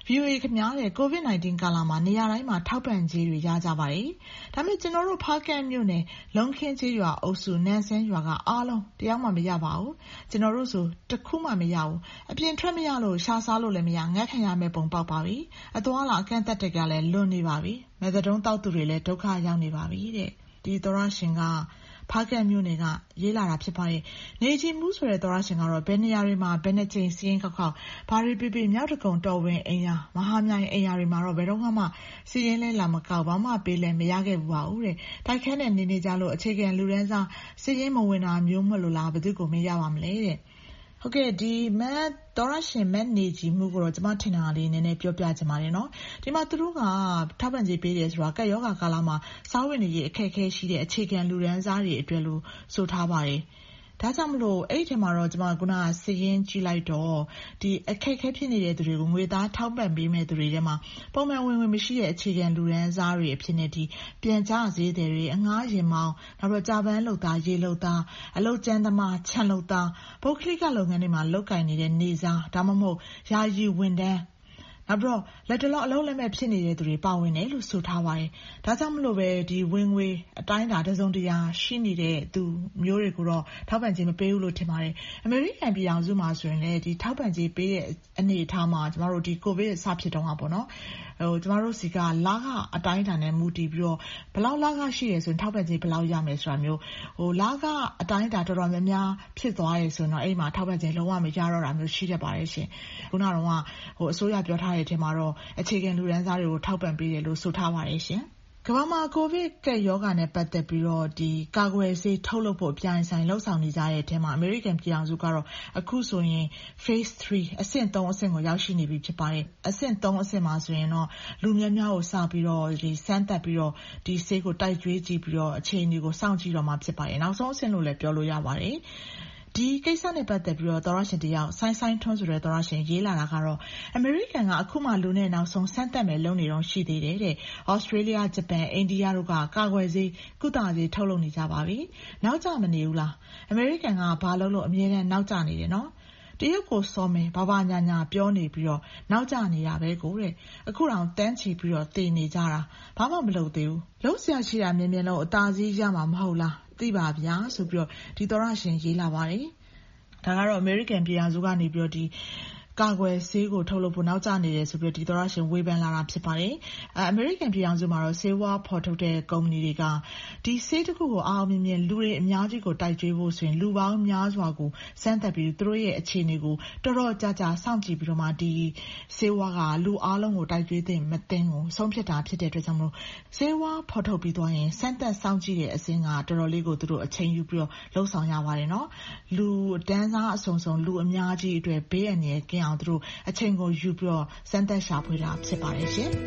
VOA ခင်ဗျားတဲ့ COVID-19 ကာလမှာနေရာတိုင်းမှာထောက်ပံ့ကြေးတွေရကြပါတယ်။ဒါပေမဲ့ကျွန်တော်တို့ဖားကန့်မြို့နယ်လုံခင်းကျေးရွာအုပ်စုနန်းဆန်းရွာကအားလုံးတယောက်မှမရပါဘူး။ကျွန်တော်တို့ဆိုတစ်ခုမှမရဘူး။အပြင်ထွက်မရလို့ရှာစားလို့လည်းမရငတ်ခံရမယ့်ပုံပေါက်ပါပြီ။အသွားလာအကန့်အသတ်တွေကလည်းလွန်နေပါပြီ။မက်သဒုန်းတောက်သူတွေလည်းဒုက္ခရောက်နေပါပြီတဲ့။ဒီသောရရှင်ကဖားကန့်မြို့နယ်ကရေးလာတာဖြစ်ပါတယ်။နေကြီးမှုဆိုတဲ့သောရရှင်ကတော့ဘယ်နေရာတွေမှာဘယ်နှကြိမ်စီးရင်ခောက်ဘာတွေပြပြမြောက်တကုံတော်ဝင်အိမ်ယာမဟာမြိုင်အိမ်ယာတွေမှာတော့ဘယ်တော့မှစီးရင်လဲလာမကောက်ဘာမှပေးလဲမရခဲ့ဘူးပါဘူးတဲ့။တိုက်ခန်းနဲ့နေကြလို့အခြေခံလူရန်စားစီးရင်မဝင်တာမျိုးမလို့လားဘယ်သူကိုမရပါမလဲတဲ့။ဟုတ်ကဲ့ဒီမတ်တော်ရရှင်မတ်နေကြီးမှုကိုတော့ကျွန်မထင်တာလေးနည်းနည်းပြောပြချင်ပါတယ်နော်ဒီမှာသူတို့ကထောက်ပံ့ကြေးပေးတယ်ဆိုတာကက်ယောဂါကာလမှာစားဝတ်နေရေးအခက်အခဲရှိတဲ့အခြေခံလူရန်စားတွေအတွက်လို့ဆိုထားပါတယ်ဒါကြောင့်မလို့အဲ့ဒီထဲမှာတော့ကျွန်မကစည်ရင်းကြည့်လိုက်တော့ဒီအခက်အခဲဖြစ်နေတဲ့သူတွေကိုငွေသားထောက်ပံ့ပေးမဲ့သူတွေထဲမှာပုံမှန်ဝင်မရှိတဲ့အခြေခံလူရန်စားတွေအဖြစ်နဲ့ဒီပြန်ကြဈေးတွေအငှားရင်မောင်းနောက်တော့ကြာပန်းလုပ်သားရေလုပ်သားအလုပ်ကျန်းသမားခြံလုပ်သားပုဂ္ဂလိကလုပ်ငန်းတွေမှာလုပ်ကိုင်နေတဲ့နေစားဒါမှမဟုတ်ယာယီဝန်ထမ်းနောက်တော့လက်တလောအလုံးလက်မဲ့ဖြစ်နေတဲ့သူတွေပါဝင်တယ်လို့ဆိုထားပါတယ်။ဒါကြောင့်မလို့ပဲဒီဝင်ငွေအတိုင်းတာတစုံတရာရှိနေတဲ့သူမျိုးတွေကိုတော့ထောက်ပံ့ကြေးမပေးဘူးလို့ထင်ပါတယ်။အမေရိကန်ပြည်ထောင်စုမှာဆိုရင်လည်းဒီထောက်ပံ့ကြေးပေးတဲ့အနေအထားမှာကျမတို့ဒီကိုဗစ်စဖြစ်တော့ပေါ့နော်။ကျမတို့စီကလာကအတိုင်းတာနဲ့မူတည်ပြီးတော့ဘလောက်လာကရှိရဆိုရင်ထောက်ပံ့ကြေးဘလောက်ရမယ်ဆိုတာမျိုးလာကအတိုင်းတာတော်တော်များများဖြစ်သွားရဆိုတော့အဲ့မှာထောက်ပံ့ကြေးလုံးဝမရတော့တာမျိုးရှိတတ်ပါတယ်ရှင်။ခုနကတော့အစိုးရပြောထားတဲ့အထက်မှာတော့အခြေခံလူရန်စားတွေကိုထောက်ပံ့ပေးတယ်လို့ဆိုထားပါတယ်ရှင်။ကမ္ဘာမှာကိုဗစ်ကပ်ရောဂါနဲ့ပတ်သက်ပြီးတော့ဒီကာကွယ်ဆေးထုတ်လုပ်ဖို့အပြိုင်ဆိုင်လှုပ်ဆောင်နေကြတဲ့အထက်မှာအမေရိကန်ပြည်ထောင်စုကတော့အခုဆိုရင် Phase 3အဆင့်3အဆင့်ကိုရောက်ရှိနေပြီဖြစ်ပါတယ်။အဆင့်3အဆင့်မှာဆိုရင်တော့လူများများကိုစပြီးတော့ဒီစမ်းသပ်ပြီးတော့ဒီဆေးကိုတိုက်ကြွေးကြည့်ပြီးတော့အခြေအနေကိုစောင့်ကြည့်တော့မှဖြစ်ပါတယ်။နောက်ဆုံးအဆင့်လို့လည်းပြောလို့ရပါတယ်။ဒီကိစ္စနဲ့ပတ်သက်ပြီးတော့သောရရှင်တယောက်ဆိုင်းထွန်းဆိုတဲ့သောရရှင်ရေးလာတာကတော့အမေရိကန်ကအခုမှလူနဲ့နောက်ဆုံးစမ်းသပ်မယ်လုပ်နေတော့ရှိသေးတယ်တဲ့။ဩစတြေးလျ၊ဂျပန်၊အိန္ဒိယတို့ကကာကွယ်ဆေးကုသဆေးထုတ်လုပ်နေကြပါပြီ။နောက်ကျမနေဘူးလား။အမေရိကန်ကဘာလို့အမြဲတမ်းနောက်ကျနေတယ်နော်။တရုတ်ကိုစောမယ်ဘာညာပြောနေပြီးတော့နောက်ကျနေတာပဲကိုတဲ့။အခုတောင်တန်းချီပြီးတော့တည်နေကြတာဘာမှမလုပ်သေးဘူး။လုံးဆရာရှိတာမြင်လို့အသာစီးရမှာမဟုတ်လား။သိပါဗျာဆိုပြီးတော့ဒီသောရရှင်ရေးလာပါတယ်။ဒါကတော့အမေရိကန်ပြည်ထောင်စုကနေပြီးတော့ဒီကာကွယ်ဆေးကိုထုတ်လုပ်ဖို့နောက်ကျနေတယ်ဆိုပြီးတော့ဒီသောရရှင်ဝေဖန်လာတာဖြစ်ပါတယ်။အမေရိကန်ပြည်ထောင်စုမှာတော့ဆေးဝါးဖော်ထုတ်တဲ့ကုမ္ပဏီတွေကဒီဆေးတစ်ခုကိုအောင်မြင်လူတွေအများကြီးကိုတိုက်ကြွေးဖို့ဆိုရင်လူပေါင်းများစွာကိုစမ်းသပ်ပြီးသူတို့ရဲ့အခြေအနေကိုတော်တော်ကြာစောင့်ကြည့်ပြီးတော့မှဒီဆေးဝါးကလူအားလုံးကိုတိုက်ကြွေးတဲ့မသိန်းကိုဆုံးဖြတ်တာဖြစ်တဲ့အတွက်ကြောင့်မလို့ဆေးဝါးဖော်ထုတ်ပြီးသွားရင်စမ်းသပ်စောင့်ကြည့်တဲ့အဆင့်ကတော်တော်လေးကိုသူတို့အချိန်ယူပြီးတော့လှုပ်ဆောင်ရပါတယ်နော်။လူတန်းစားအစုံလူအများကြီးအတွက်ဘေးအန္တရာယ်ကင်းအောင်သူတို့အချိန်ကိုယူပြီးတော့စမ်းသပ်ရှာဖွေတာဖြစ်ပါတယ်ရှင်။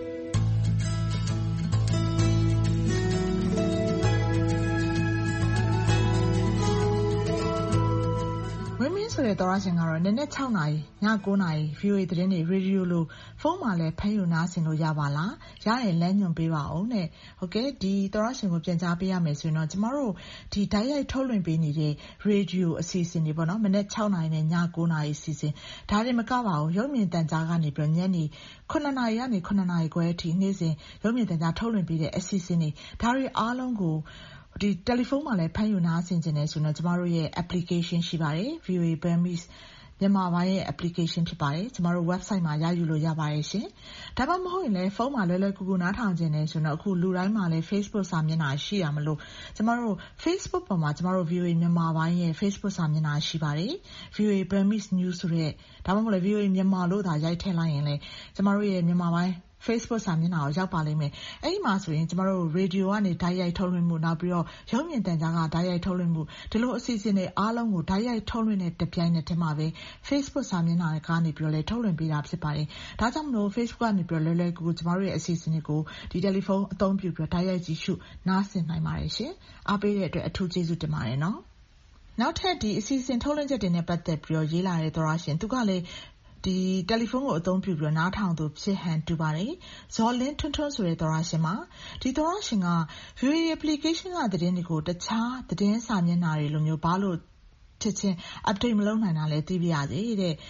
ဝင်းမင်းဆိုတဲ့သောရရှင်ကတော့နနက်6နာရီည9နာရီ VOA သတင်းတွေရေဒီယိုလိုဖုန်းမှာလည်းဖမ်းယူနားဆင်လို့ရပါလားရရင်လမ်းညွှန်ပေးပါဦးနဲ့ဟုတ်ကဲ့ဒီသောရရှင်ကိုပြန်ကြားပေးရမယ်ဆိုရင်တော့ကျမတို့ဒီဓာတ်ရိုက်ထုတ်လွှင့်ပေးနေတဲ့ရေဒီယိုအစီအစဉ်တွေပေါ့နော်မနက်6နာရီနဲ့ည9နာရီအစီအစဉ်ဒါတွေမကပါဘူးရုပ်မြင်သံကြားကနေပြီးညနေ9နာရီကနေ9နာရီခွဲအထိနေ့စဉ်ရုပ်မြင်သံကြားထုတ်လွှင့်ပေးတဲ့အစီအစဉ်တွေဒါတွေအားလုံးကိုဒီတယ်လီဖုန်းမှာလည်းဖမ်းယူနားဆင်ကျင်နေဆိုတော့ကျမတို့ရဲ့ application ရှိပါတယ် VOA Burmese မြန်မာပိုင်းရဲ့ application ဖြစ်ပါတယ်ကျမတို့ website မှာရယူလို့ရပါတယ်ရှင်ဒါမှမဟုတ်ရင်လည်းဖုန်းမှာလွယ်လွယ်ကူကူနားထောင်ကျင်နေဆိုတော့အခုလူတိုင်းမှာလည်း Facebook စာမျက်နှာရှိရမလို့ကျမတို့ Facebook ပေါ်မှာကျမတို့ VOA မြန်မာပိုင်းရဲ့ Facebook စာမျက်နှာရှိပါတယ် VOA Burmese News ဆိုတဲ့ဒါမှမဟုတ်လည်း VOA မြန်မာလို့သာရိုက်ထည့်လိုက်ရင်လည်းကျမတို့ရဲ့မြန်မာပိုင်း Facebook စာမျက်နှာကိုရောက်ပါလိမ့်မယ်။အဲ့ဒီမှာဆိုရင်ကျမတို့ရေဒီယိုကနေဓာတ်ရိုက်ထုတ်လွှင့်မှုနောက်ပြီးတော့ရုပ်မြင်သံကြားကဓာတ်ရိုက်ထုတ်လွှင့်မှုဒီလိုအစီအစဉ်တွေအားလုံးကိုဓာတ်ရိုက်ထုတ်လွှင့်တဲ့တပြိုင်နက်တည်းမှာပဲ Facebook စာမျက်နှာကနေပြီးတော့လည်းထုတ်လွှင့်ပေးတာဖြစ်ပါတယ်။ဒါကြောင့်မလို့ Facebook ကနေပြီးတော့လွယ်လွယ်ကူကူကျမတို့ရဲ့အစီအစဉ်တွေကိုဒီတယ်လီဖုန်းအသုံးပြုပြီးတော့ဓာတ်ရိုက်ကြည့်ရှုနားဆင်နိုင်ပါတယ်ရှင်။အားပေးတဲ့အတွက်အထူးကျေးဇူးတင်ပါတယ်နော်။နောက်ထပ်ဒီအစီအစဉ်ထုတ်လွှင့်ချက်တွေနဲ့ပတ်သက်ပြီးတော့ရေးလာတဲ့သောရရှင်သူကလည်းဒီတယ်လီဖုန်းကိုအသုံးပြုပြီးတော့နားထောင်သူဖြစ်ဟန်တူပါတယ်ဇော်လင်းထွန်းထွန်းဆိုတဲ့သောရရှင်မှာဒီသောရရှင်က VOA application ကသတင်းတွေကိုတခြားသတင်းစာမျက်နှာတွေလိုမျိုးဘာလို့ချက်ချင်း update မလုပ်နိုင်တာလဲသိပြရစေတဲ့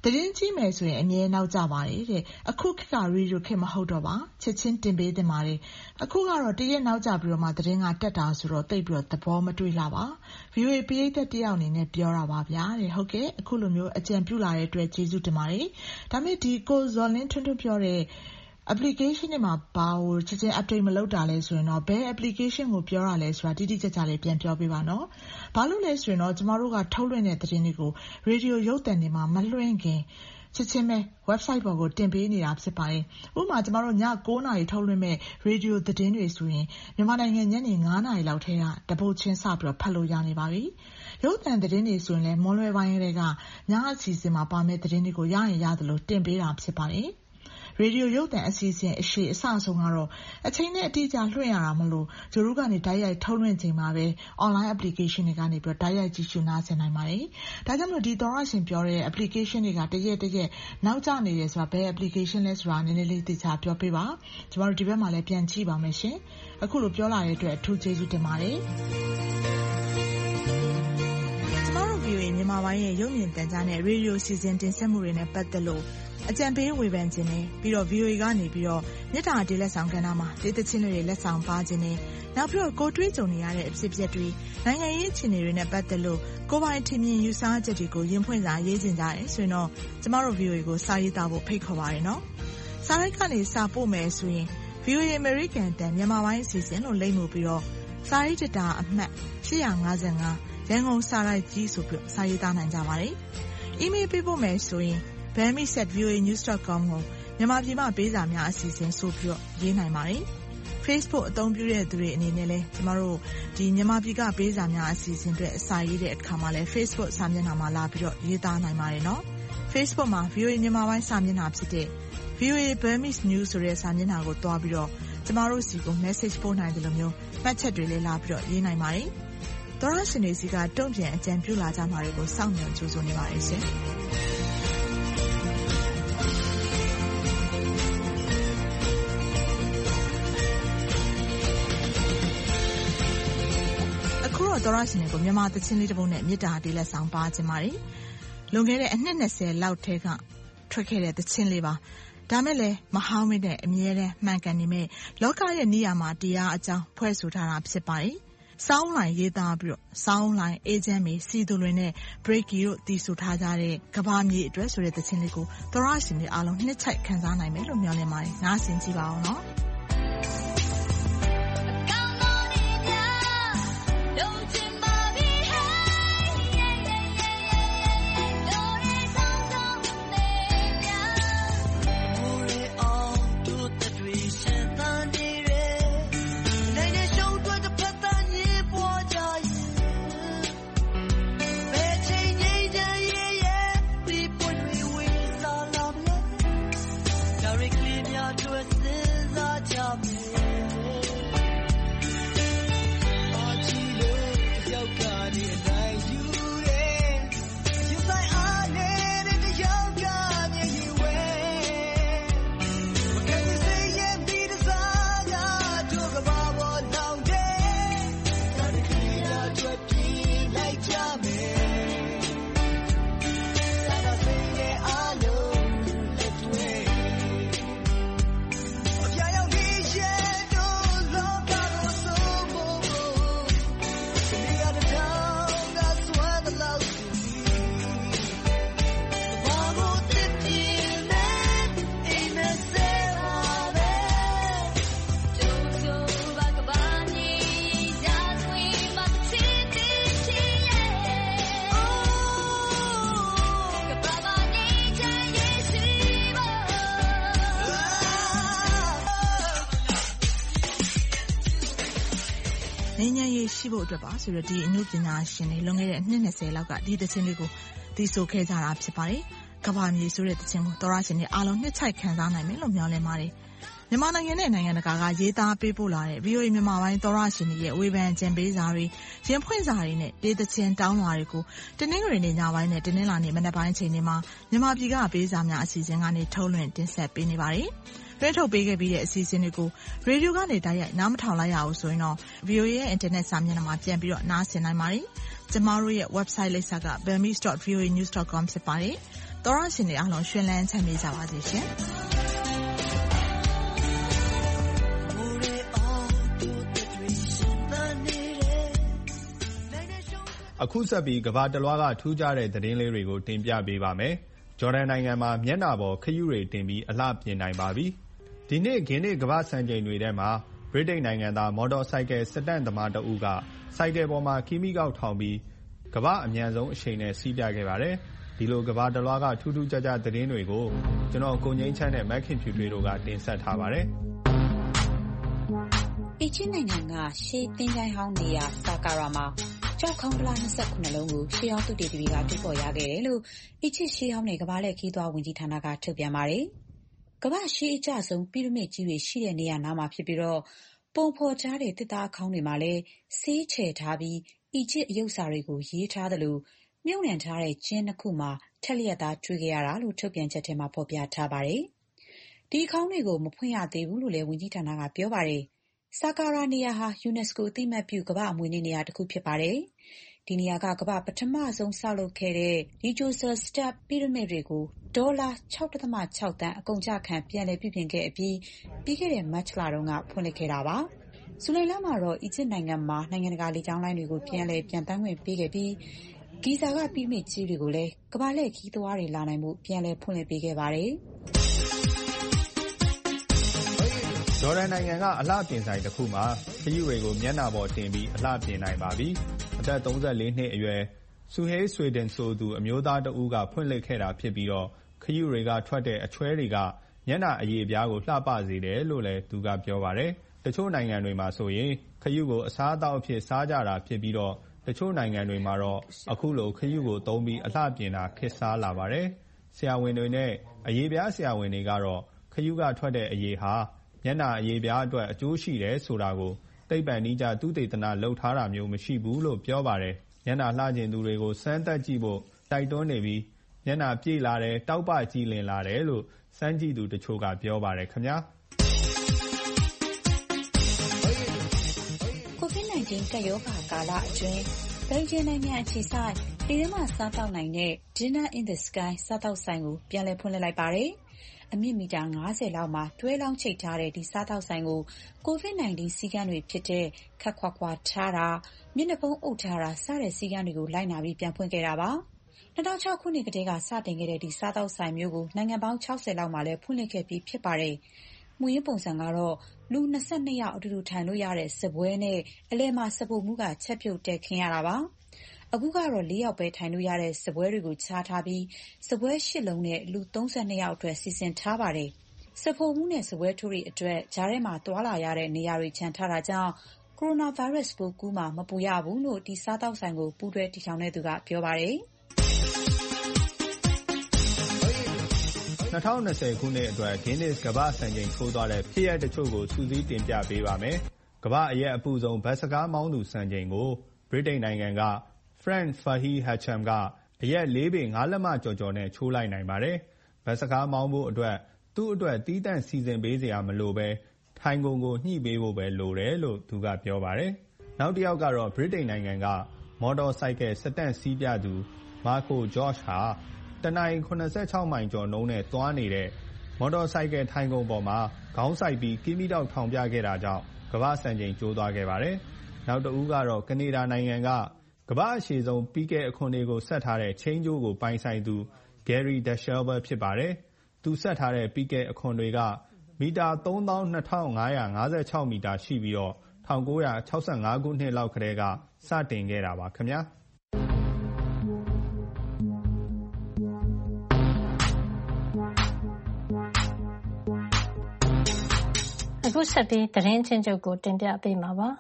သတင်းကြည့်မယ်ဆိုရင်အမြဲနောက်ကျပါတယ်တဲ့အခုခေတ်ကရေဒီယိုခေတ်မဟုတ်တော့ပါချက်ချင်းတင်ပေးတင်ပါတယ်အခုကတော့တရက်နောက်ကျပြီးတော့မှသတင်းကတက်တာဆိုတော့တိတ်ပြီးတော့သဘောမတွေ့လာပါ VOA ပရိသတ်တယောက်အနေနဲ့ပြောတာပါဗျာတဲ့ဟုတ်ကဲ့အခုလိုမျိုးအကြံပြုလာတဲ့အတွက်ကျေးဇူးတင်ပါတယ်ဒါပေမဲ့ဒီကိုဇော်လင်းထွန်းထွန်းပြောတဲ့application တွေမှာဘာကိုချက်ချင်း update မလုပ်တာလဲဆိုရင်တော့ဘယ် application ကိုပြောတာလဲဆိုတာတိတိကျကျလေးပြန်ပြောပေးပါနော်ဘာလို့လဲဆိုရင်တော့ကျမတို့ကထုတ်လွှင့်တဲ့သတင်းတွေကို radio ရုပ်သံတွေမှာမလွှင့်ခင်ချက်ချင်းပဲ website ပေါ်ကိုတင်ပေးနေတာဖြစ်ပါတယ်ဥပမာကျမတို့ည9:00 နာရီထုတ်လွှင့်မဲ့ radio သတင်းတွေဆိုရင်မြန်မာနိုင်ငံညနေ9:00 နာရီလောက်ထဲကတပုတ်ချင်းစပြီးတော့ဖတ်လို့ရနေပါပြီရုပ်သံသတင်းတွေဆိုရင်လည်းမွန်လွယ်ပိုင်းတွေကညအစီအစဉ်မှာပါမဲ့သတင်းတွေကိုရရင်ရတယ်လို့တင်ပေးတာဖြစ်ပါတယ်ရေဒီယိုရုပ်သံအစီအစဉ်အရှိအစအဆုံးကတော့အချိန်နဲ့အတိအကျလွှင့်ရတာမလို့ဂျိုရုကနေတိုက်ရိုက်ထုတ်လွှင့်ချိန်မှာပဲ online application တွေကနေပြီးတော့တိုက်ရိုက်ကြည့်ရှုနားဆင်နိုင်ပါတယ်။ဒါကြောင့်မို့ဒီသောရရှင်ပြောတဲ့ application တွေကတရက်နောက်ကျနေတယ်ဆိုတာဘယ် application လဲဆိုတာနည်းနည်းလေးသိချပြောပေးပါ။ကျမတို့ဒီဘက်မှာလည်းပြန်ကြည့်ပါမယ်ရှင်။အခုလိုပြောလာတဲ့အတွက်အထူးကျေးဇူးတင်ပါတယ်။ကျမတို့ VOA မြန်မာပိုင်းရဲ့ရုပ်မြင်သံကြားနဲ့ရေဒီယိုစီစဉ်တင်ဆက်မှုတွေနဲ့ပတ်သက်လို့အကြံပေးဝေဖန်ခြင်းနဲ့ပြီးတော့ VOA ကနေပြီးတော့မြစ်တာဒေးလက်ဆောင်ကဏ္ဍမှာဒေသချင်းတွေလက်ဆောင်ပါခြင်းနဲ့နောက်ပြီးတော့ကိုတွေးကြုံနေရတဲ့အဖြစ်အပျက်တွေနိုင်ငံရေးအခြေအနေတွေနဲ့ပတ်သက်လို့ကိုပိုင်ထင်မြင်ယူဆချက်တွေကိုရင်ဖွင့်စာရေးခြင်းကြတယ်ဆိုရင်တော့ကျမတို့ VOA ကိုစာရေးသားဖို့ဖိတ်ခေါ်ပါရနော်စာရိုက်ကနေစာပို့မယ်ဆိုရင် VOA American တန်မြန်မာပိုင်းအစီအစဉ်လို့လိမ့်မှုပြီးတော့စာရေးတတာအမှတ်855ရန်ကုန်စာရိုက်ကြီးဆိုပြီးစာရေးသားနိုင်ကြပါတယ်။ email ပေးဖို့မယ်ဆိုရင်bami@voanews.com ကိုမြန်မာပြည်မှာပေးစာများအစီအစဉ်ဆိုပြီးတော့ရေးနိုင်ပါတယ်။ Facebook အသုံးပြုတဲ့သူတွေအနေနဲ့လည်းကျမတို့ဒီမြန်မာပြည်ကပေးစာများအစီအစဉ်တွေအစာရေးတဲ့အခါမှာလည်း Facebook စာမျက်နှာမှာလာပြီးတော့ရေးသားနိုင်ပါတယ်နော်။ Facebook မှာ VOA မြန်မာပိုင်းစာမျက်နှာဖြစ်တဲ့ VOA Burmese News ဆိုတဲ့စာမျက်နှာကိုတွားပြီးတော့ကျမတို့စီကို message ပို့နိုင်တယ်လို့မျိုးမှတ်ချက်တွေလည်းလာပြီးတော့ရေးနိုင်ပါတယ်။သောရရှင်တွေစီကတုံ့ပြန်အကြံပြုလာကြမှာတွေကိုစောင့်မျှော်ကြိုးစားနေပါတယ်ရှင်။သောရရှင်တွေကိုမြန်မာသချင်းလေးတစ်ပုဒ်နဲ့မြစ်တာဒေးလက်ဆောင်ပါခြင်းပါတယ်။လွန်ခဲ့တဲ့အနှစ်20လောက်ထဲကထွက်ခဲ့တဲ့သချင်းလေးပါ။ဒါမဲ့လည်းမဟောင်းမင်းနဲ့အမြဲတမ်းမှန်ကန်နေမဲ့လောကရဲ့နေရာမှာတရားအကြောင်းဖွဲ့ဆိုထားတာဖြစ်ပါတယ်။စောင်းလိုင်းရေးသားပြီးတော့စောင်းလိုင်းအေဂျင့်မီစီသူလွင်နဲ့ breaky တို့တည်ဆိုထားကြတဲ့ကဘာမြေအတွက်ဆိုတဲ့သချင်းလေးကိုသောရရှင်တွေအားလုံးနှစ်ချိုက်ခံစားနိုင်မယ်လို့မျှော်လင့်ပါတယ်။နားဆင်ကြည့်ပါအောင်နော်။နေညံရေးရှိဖို့အတွက်ပါဆိုတော့ဒီအမှုပညာရှင်တွေလွန်ခဲ့တဲ့နှစ်20လောက်ကဒီသချင်းလေးကိုတည်ဆိုခဲ့ကြတာဖြစ်ပါတယ်။ကဘာမြေဆိုတဲ့သချင်းကိုသောရရှင်တွေအားလုံးနှစ်ချိုက်ခံစားနိုင်မယ်လို့မျှော်လင့်ပါတယ်။မြန်မာနိုင်ငံနဲ့နိုင်ငံတကာကရေးသားပေးပို့လာတဲ့ VOA မြန်မာပိုင်းသောရရှင်တွေရဲ့ဝေဖန်ကြံပေးစာတွေရင်ဖွင့်စာတွေနဲ့ဒီသချင်းတောင်းလာတွေကိုတနင်္ဂနွေနေ့ညပိုင်းနဲ့တနင်္လာနေ့မနက်ပိုင်းချိန်တွေမှာမြန်မာပြည်ကပေးစာများအစီအစဉ်ကနေထုတ်လွှင့်တင်ဆက်ပေးနေပါတယ်။လွှင့်ထုတ်ပေးခဲ့ပြီးတဲ့အစီအစဉ်တွေကိုရေဒီယိုကနေတိုက်ရိုက်နားမထောင်လိုက်ရအောင်ဆိုရင်တော့ VOA ရဲ့ internet စာမျက်နှာမှာပြန်ပြီးတော့နားဆင်နိုင်ပါတယ်။ကျမတို့ရဲ့ website လိပ်စာက burmese.voanews.com ဖြစ်ပါတယ်။သောရရှင်တွေအားလုံးရှင်လန်းချမ်းမြေ့ကြပါစေရှင်။အခုဆက်ပြီးကမ္ဘာတလွှားကထူးခြားတဲ့သတင်းလေးတွေကိုတင်ပြပေးပါမယ်။ဂျော်ဒန်နိုင်ငံမှာမျက်နှာပေါ်ခရုတွေတင်ပြီးအလှပြင်နိုင်ပါပြီ။ဒီနေ့ဂင်းနေ့ကမ္ဘာ့စံချိန်တွေထဲမှာဗြိတိန်နိုင်ငံသားမော်တော်ဆိုင်ကယ်စတန့်သမားတဦးကဆိုင်ကယ်ပေါ်မှာခီးမီကောက်ထောင်ပြီးကမ္ဘာ့အမြန်ဆုံးအရှိန်နဲ့စီးပြခဲ့ပါတယ်။ဒီလိုကမ္ဘာတလွှားကထူးထူးခြားခြားသတင်းတွေကိုကျွန်တော်ကိုငိမ့်ချမ်းနဲ့မက်ခင်ဖြူထွေးတို့ကတင်ဆက်ထားပါတယ်။အီဂျစ်နိုင်ငံကရှေးသင်္ချိုင်းဟောင်းနေရာဆာကာရာမှာကျောက်ခေါင်းဗလာ29လုံးကိုရှေးဟောင်းသုတေသီတွေကတွေ့ပေါ်ရခဲ့တယ်လို့အီဂျစ်ရှေးဟောင်းနဲ့ကမ္ဘာ့လက်ခီးသွားဝန်ကြီးဌာနကထုတ်ပြန်ပါတယ်။ကမ္ဘာ့ရှေးအကျဆုံးပီရမစ်ကြီးတွေရှိတဲ့နေရာနားမှာဖြစ်ပြီးတော့ပုံဖော်ကြားတဲ့သစ်သားအခေါင်းတွေမှာလည်းဆေးချယ်ထားပြီးအီဂျစ်အယုတ်စာတွေကိုရေးထားသလိုမြုပ်နှံထားတဲ့ကျင်းနှစ်ခုမှာထက်လျက်သားတွေ့ခဲ့ရတာလို့ထုတ်ပြန်ချက်ထဲမှာဖော်ပြထားပါတယ်။ဒီအခေါင်းတွေကိုမဖွင့်ရသေးဘူးလို့လည်းဝန်ကြီးဌာနကပြောပါတယ်။ဆာကာရာနေရာဟာ UNESCO အသိအမှတ်ပြုကမ္ဘာ့အမွေအနှစ်နေရာတစ်ခုဖြစ်ပါတယ်။ဒီနေရာကကမ္ဘာပထမဆုံးဆောက်လုပ်ခဲ့တဲ့ဒီဂျိုဆာစတက်ပီရမစ်တွေကိုဒေါ်လာ 6.6 သန်းအကုန်အကျခံပြန်လည်ပြုပြင်ခဲ့အပြီးပြီးခဲ့တဲ့မတ်လတုန်းကဖွင့်လှစ်ခဲ့တာပါ။ဇူလိုင်လမှာတော့အီဂျစ်နိုင်ငံမှာနိုင်ငံတကာလေကြောင်းလိုင်းတွေကိုပြန်လည်ပြန်တမ်းခွင့်ပေးခဲ့ပြီးဂီဇာကပီရမစ်ကြီးတွေကိုလည်းကမ္ဘာလှည့်ခရီးသွားတွေလာနိုင်မှုပြန်လည်ဖွင့်လှစ်ပေးခဲ့ပါတယ်။ဂျော်ဒန်နိုင်ငံကအလှပြင်ဆိုင်တစ်ခုမှာခရီးတွေကိုမျက်နှာပေါ်တင်ပြီးအလှပြင်နိုင်ပါပြီ။အသက်34နှစ်အရွယ်ဆူဟေးဆွေဒင်ဆိုသူအမျိုးသားတဦးကဖွင့်လှစ်ခဲ့တာဖြစ်ပြီးတော့ခရီးတွေကထွက်တဲ့အချွဲတွေကမျက်နှာအရည်ပြားကိုလှပစေတယ်လို့လည်းသူကပြောပါတယ်။တချို့နိုင်ငံတွေမှာဆိုရင်ခရီးကိုအစားအသောက်အဖြစ်စားကြတာဖြစ်ပြီးတော့တချို့နိုင်ငံတွေမှာတော့အခုလိုခရီးကိုသုံးပြီးအလှပြင်တာခေတ်စားလာပါတယ်။ဆရာဝန်တွေနဲ့အရည်ပြားဆရာဝန်တွေကတော့ခရီးကထွက်တဲ့အရည်ဟာမျက်နှာအရည်ပြားအတွက်အကျိုးရှိတယ်ဆိုတာကိုသိပ္ပံနည်းကျသုတေသနလုပ်ထားတာမျိုးမရှိဘူးလို့ပြောပါတယ်။မျက်နှာလှကျင်သူတွေကိုစမ်းသပ်ကြည့်ဖို့တိုက်တွန်းနေပြီးမျက်နှာပြည့်လာတယ်တောက်ပကြည်လင်လာတယ်လို့စမ်းကြည့်သူတချို့ကပြောပါတယ်ခင်ဗျာ။ COVID-19 ကပ်ရောဂါကာလအတွင်းဘယ်လ်ဂျီယံနိုင်ငံအခြေစိုက်ပြည်တွင်းမှာစားသောက်နိုင်တဲ့ Dinner in the Sky စားသောက်ဆိုင်ကိုပြန်လည်ဖွင့်လှစ်လိုက်ပါတယ်။အမြင့်မီတာ50လောက်မှာတွဲလောင်းချိတ်ထားတဲ့ဒီစားသောက်ဆိုင်ကို COVID-19 စည်းကမ်းတွေဖြစ်တဲ့ခပ်ခွာခွာထားတာမျက်နှာဖုံးအုပ်ထားတာစတဲ့စည်းကမ်းတွေကိုလိုက်နာပြီးပြန်ဖွင့်ခဲ့တာပါ။2006ခုနှစ်ကတည်းကစတင်ခဲ့တဲ့ဒီစားသောက်ဆိုင်မျိုးကိုနိုင်ငံပေါင်း60လောက်မှာလည်းဖွင့်လှစ်ခဲ့ပြီးဖြစ်ပါတယ်။မူရင်းပုံစံကတော့လူ22ယောက်အတူတူထိုင်လို့ရတဲ့စပွဲနဲ့အလယ်မှာစပိုမှုကချက်ပြုတ်တက်ခင်းရတာပါ။အခုကတော့4ယောက်ပဲထိုင်လို့ရတဲ့စပွဲတွေကိုခြားထားပြီးစပွဲ8လုံးနဲ့လူ32ယောက်အတွက်စီစဉ်ထားပါတယ်။စပိုမှုနဲ့စပွဲထိုးတွေအတွက်ကြားထဲမှာသွာလာရတဲ့နေရာတွေခြံထားတာကြောင့်ကိုရိုနာဗိုင်းရပ်စ်ပိုးကူးမှာမပူရဘူးလို့ဒီစားသောက်ဆိုင်ကိုပူးတွဲတည်ထောင်တဲ့သူကပြောပါတယ်။ 2020ခုနှစ်အတွက် Guinness ကမ္ဘာ့စံချိန်ထိုးသွားတဲ့ဖြစ်ရပ်တချို့ကိုစူးစီးတင်ပြပေးပါမယ်။ကမ္ဘာ့အရက်အပူဆုံးဘတ်စကားမောင်းသူစံချိန်ကိုဗြိတိန်နိုင်ငံကFrank Fahey Hatcham ကအရက်4ပေ5လက်မကျော်နဲ့ချိုးလိုက်နိုင်ပါတယ်။ဘတ်စကားမောင်းဖို့အတွက်သူ့အတွက်တီးတန့်စီစဉ်ပေးစရာမလိုပဲထိုင်ကုန်ကိုညှိပေးဖို့ပဲလိုတယ်လို့သူကပြောပါတယ်။နောက်တစ်ယောက်ကတော့ဗြိတိန်နိုင်ငံကမော်တော်ဆိုင်ကယ်စတန့်စီးပြသူမာကိုဂျော့ချ်ဟာတနင်္ဂနွေ86မိုင်ကျော်နှုန်းနဲ့သွားနေတဲ့မော်တော်ဆိုင်ကယ်ထိုင်ကုန်ပေါ်မှာခေါင်းဆိုင်ပြီးကီမီတောက်ထောင်ပြခဲ့တာကြောင့်ကမ္ဘာ့စံချိန်ကျိုးသွားခဲ့ပါတယ်။နောက်တစ်ဦးကတော့ကနေဒါနိုင်ငံကကမ္ဘာ့အရှည်ဆုံးပီးကဲအခွန်တွေကိုဆက်ထားတဲ့ချင်းကျိုးကိုပိုင်ဆိုင်သူ Gary Deshauber ဖြစ်ပါတယ်။သူဆက်ထားတဲ့ပီးကဲအခွန်တွေကမီတာ32,556 မီတာရှိပြီးတော့1965ခုနှစ်လောက်ကတည်းကစတင်ခဲ့တာပါခင်ဗျာ။အခုဆက်ပြီးသတင်းချင်းချုပ်ကိုတင်ပြပေးမှာပါ။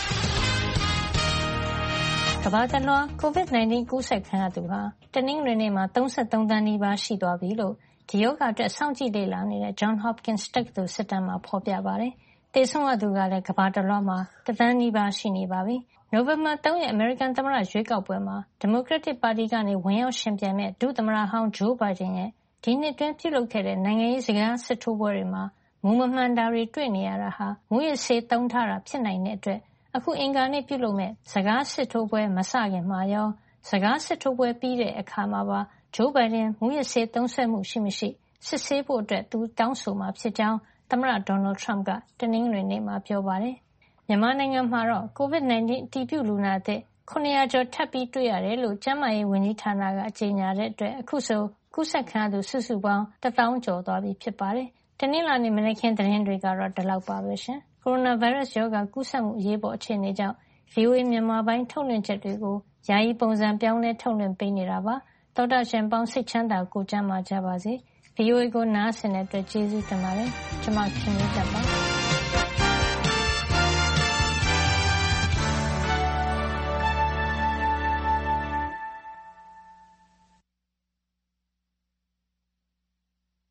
ကမ္ဘာတလွှား COVID-19 ကူးစက်ခံရသူဟာတနင်္ဂနွေနေ့မှာ33သန်းနီးပါးရှိသွားပြီလို့ဒီရောဂါအတွက်စောင့်ကြည့်လေ့လာနေတဲ့ Johns Hopkins တက္ကသိုလ်စစ်တမ်းမှာဖော်ပြပါတယ်။သေဆုံးရသူကလည်းကမ္ဘာတလွှားမှာ1သန်းနီးပါးရှိနေပါပြီ။နိုဝင်ဘာ3ရက်အမေရိကန်သမ္မတရွေးကောက်ပွဲမှာဒီမိုကရက်တစ်ပါတီကနေဝင်ရောက်ရှင်ပြိုင်မဲ့ဒုသမ္မတဟောင်းဂျိုးဘိုင်ဒန်ရဲ့ဒီနှစ်တွင်းပြုလုပ်ခဲ့တဲ့နိုင်ငံရေးစကားစစ်ထိုးပွဲတွေမှာမူမမှန်တာတွေတွေ့နေရတာဟာမူရစေးသုံးထားတာဖြစ်နိုင်တဲ့အတွက်အခုအင်္ဂါနေ့ပြုလုပ်မဲ့စကားစစ်ထိုးပွဲမစခင်မှာရောစကားစစ်ထိုးပွဲပြီးတဲ့အခါမှာပါဂျိုးဘိုင်ဒန်မူရစေးသုံးဆွဲမှုရှိမရှိစစ်ဆေးဖို့အတွက်သူတောင်းဆိုမှာဖြစ်ကြောင်းသမ္မတဒေါ်နယ်ထရမ့်ကတနင်္ဂနွေနေ့မှာပြောပါတယ်မြန်မာနိုင်ငံမှာတော့ COVID-19 အတည်ပြုလူနာသစ်900ကျော်ထပ်ပြီးတွေ့ရတယ်လို့ကျန်းမာရေးဝန်ကြီးဌာနကကြေညာတဲ့အတွက်အခုဆိုကူးစက်ခံရသူစုစုပေါင်း1000ကျော်သွားပြီဖြစ်ပါတယ်။တနင်္လာနေ့မနက်ခင်းသတင်းတွေကတော့ဒီလောက်ပါပဲရှင်။ကိုရိုနာဗိုင်းရပ်စ်ရောဂါကူးစက်မှုအရေးပေါ်အခြေအနေကြောင့် VOA မြန်မာပိုင်းထုတ်လွှင့်ချက်တွေကိုယာယီပုံစံပြောင်းလဲထုတ်လွှင့်ပေးနေတာပါ။သောတာရှင်ပေါင်းစိတ်ချမ်းသာကိုကျန်းမာကြပါစေ။ VOA ကိုနားဆင်တဲ့အတွက်ကျေးဇူးတင်ပါတယ်။ကျွန်မခင်လေးတက်ပါ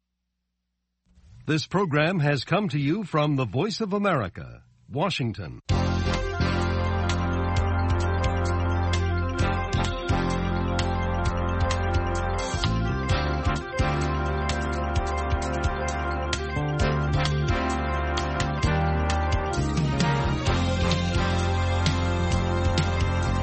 This program has come to you from the Voice of America, Washington.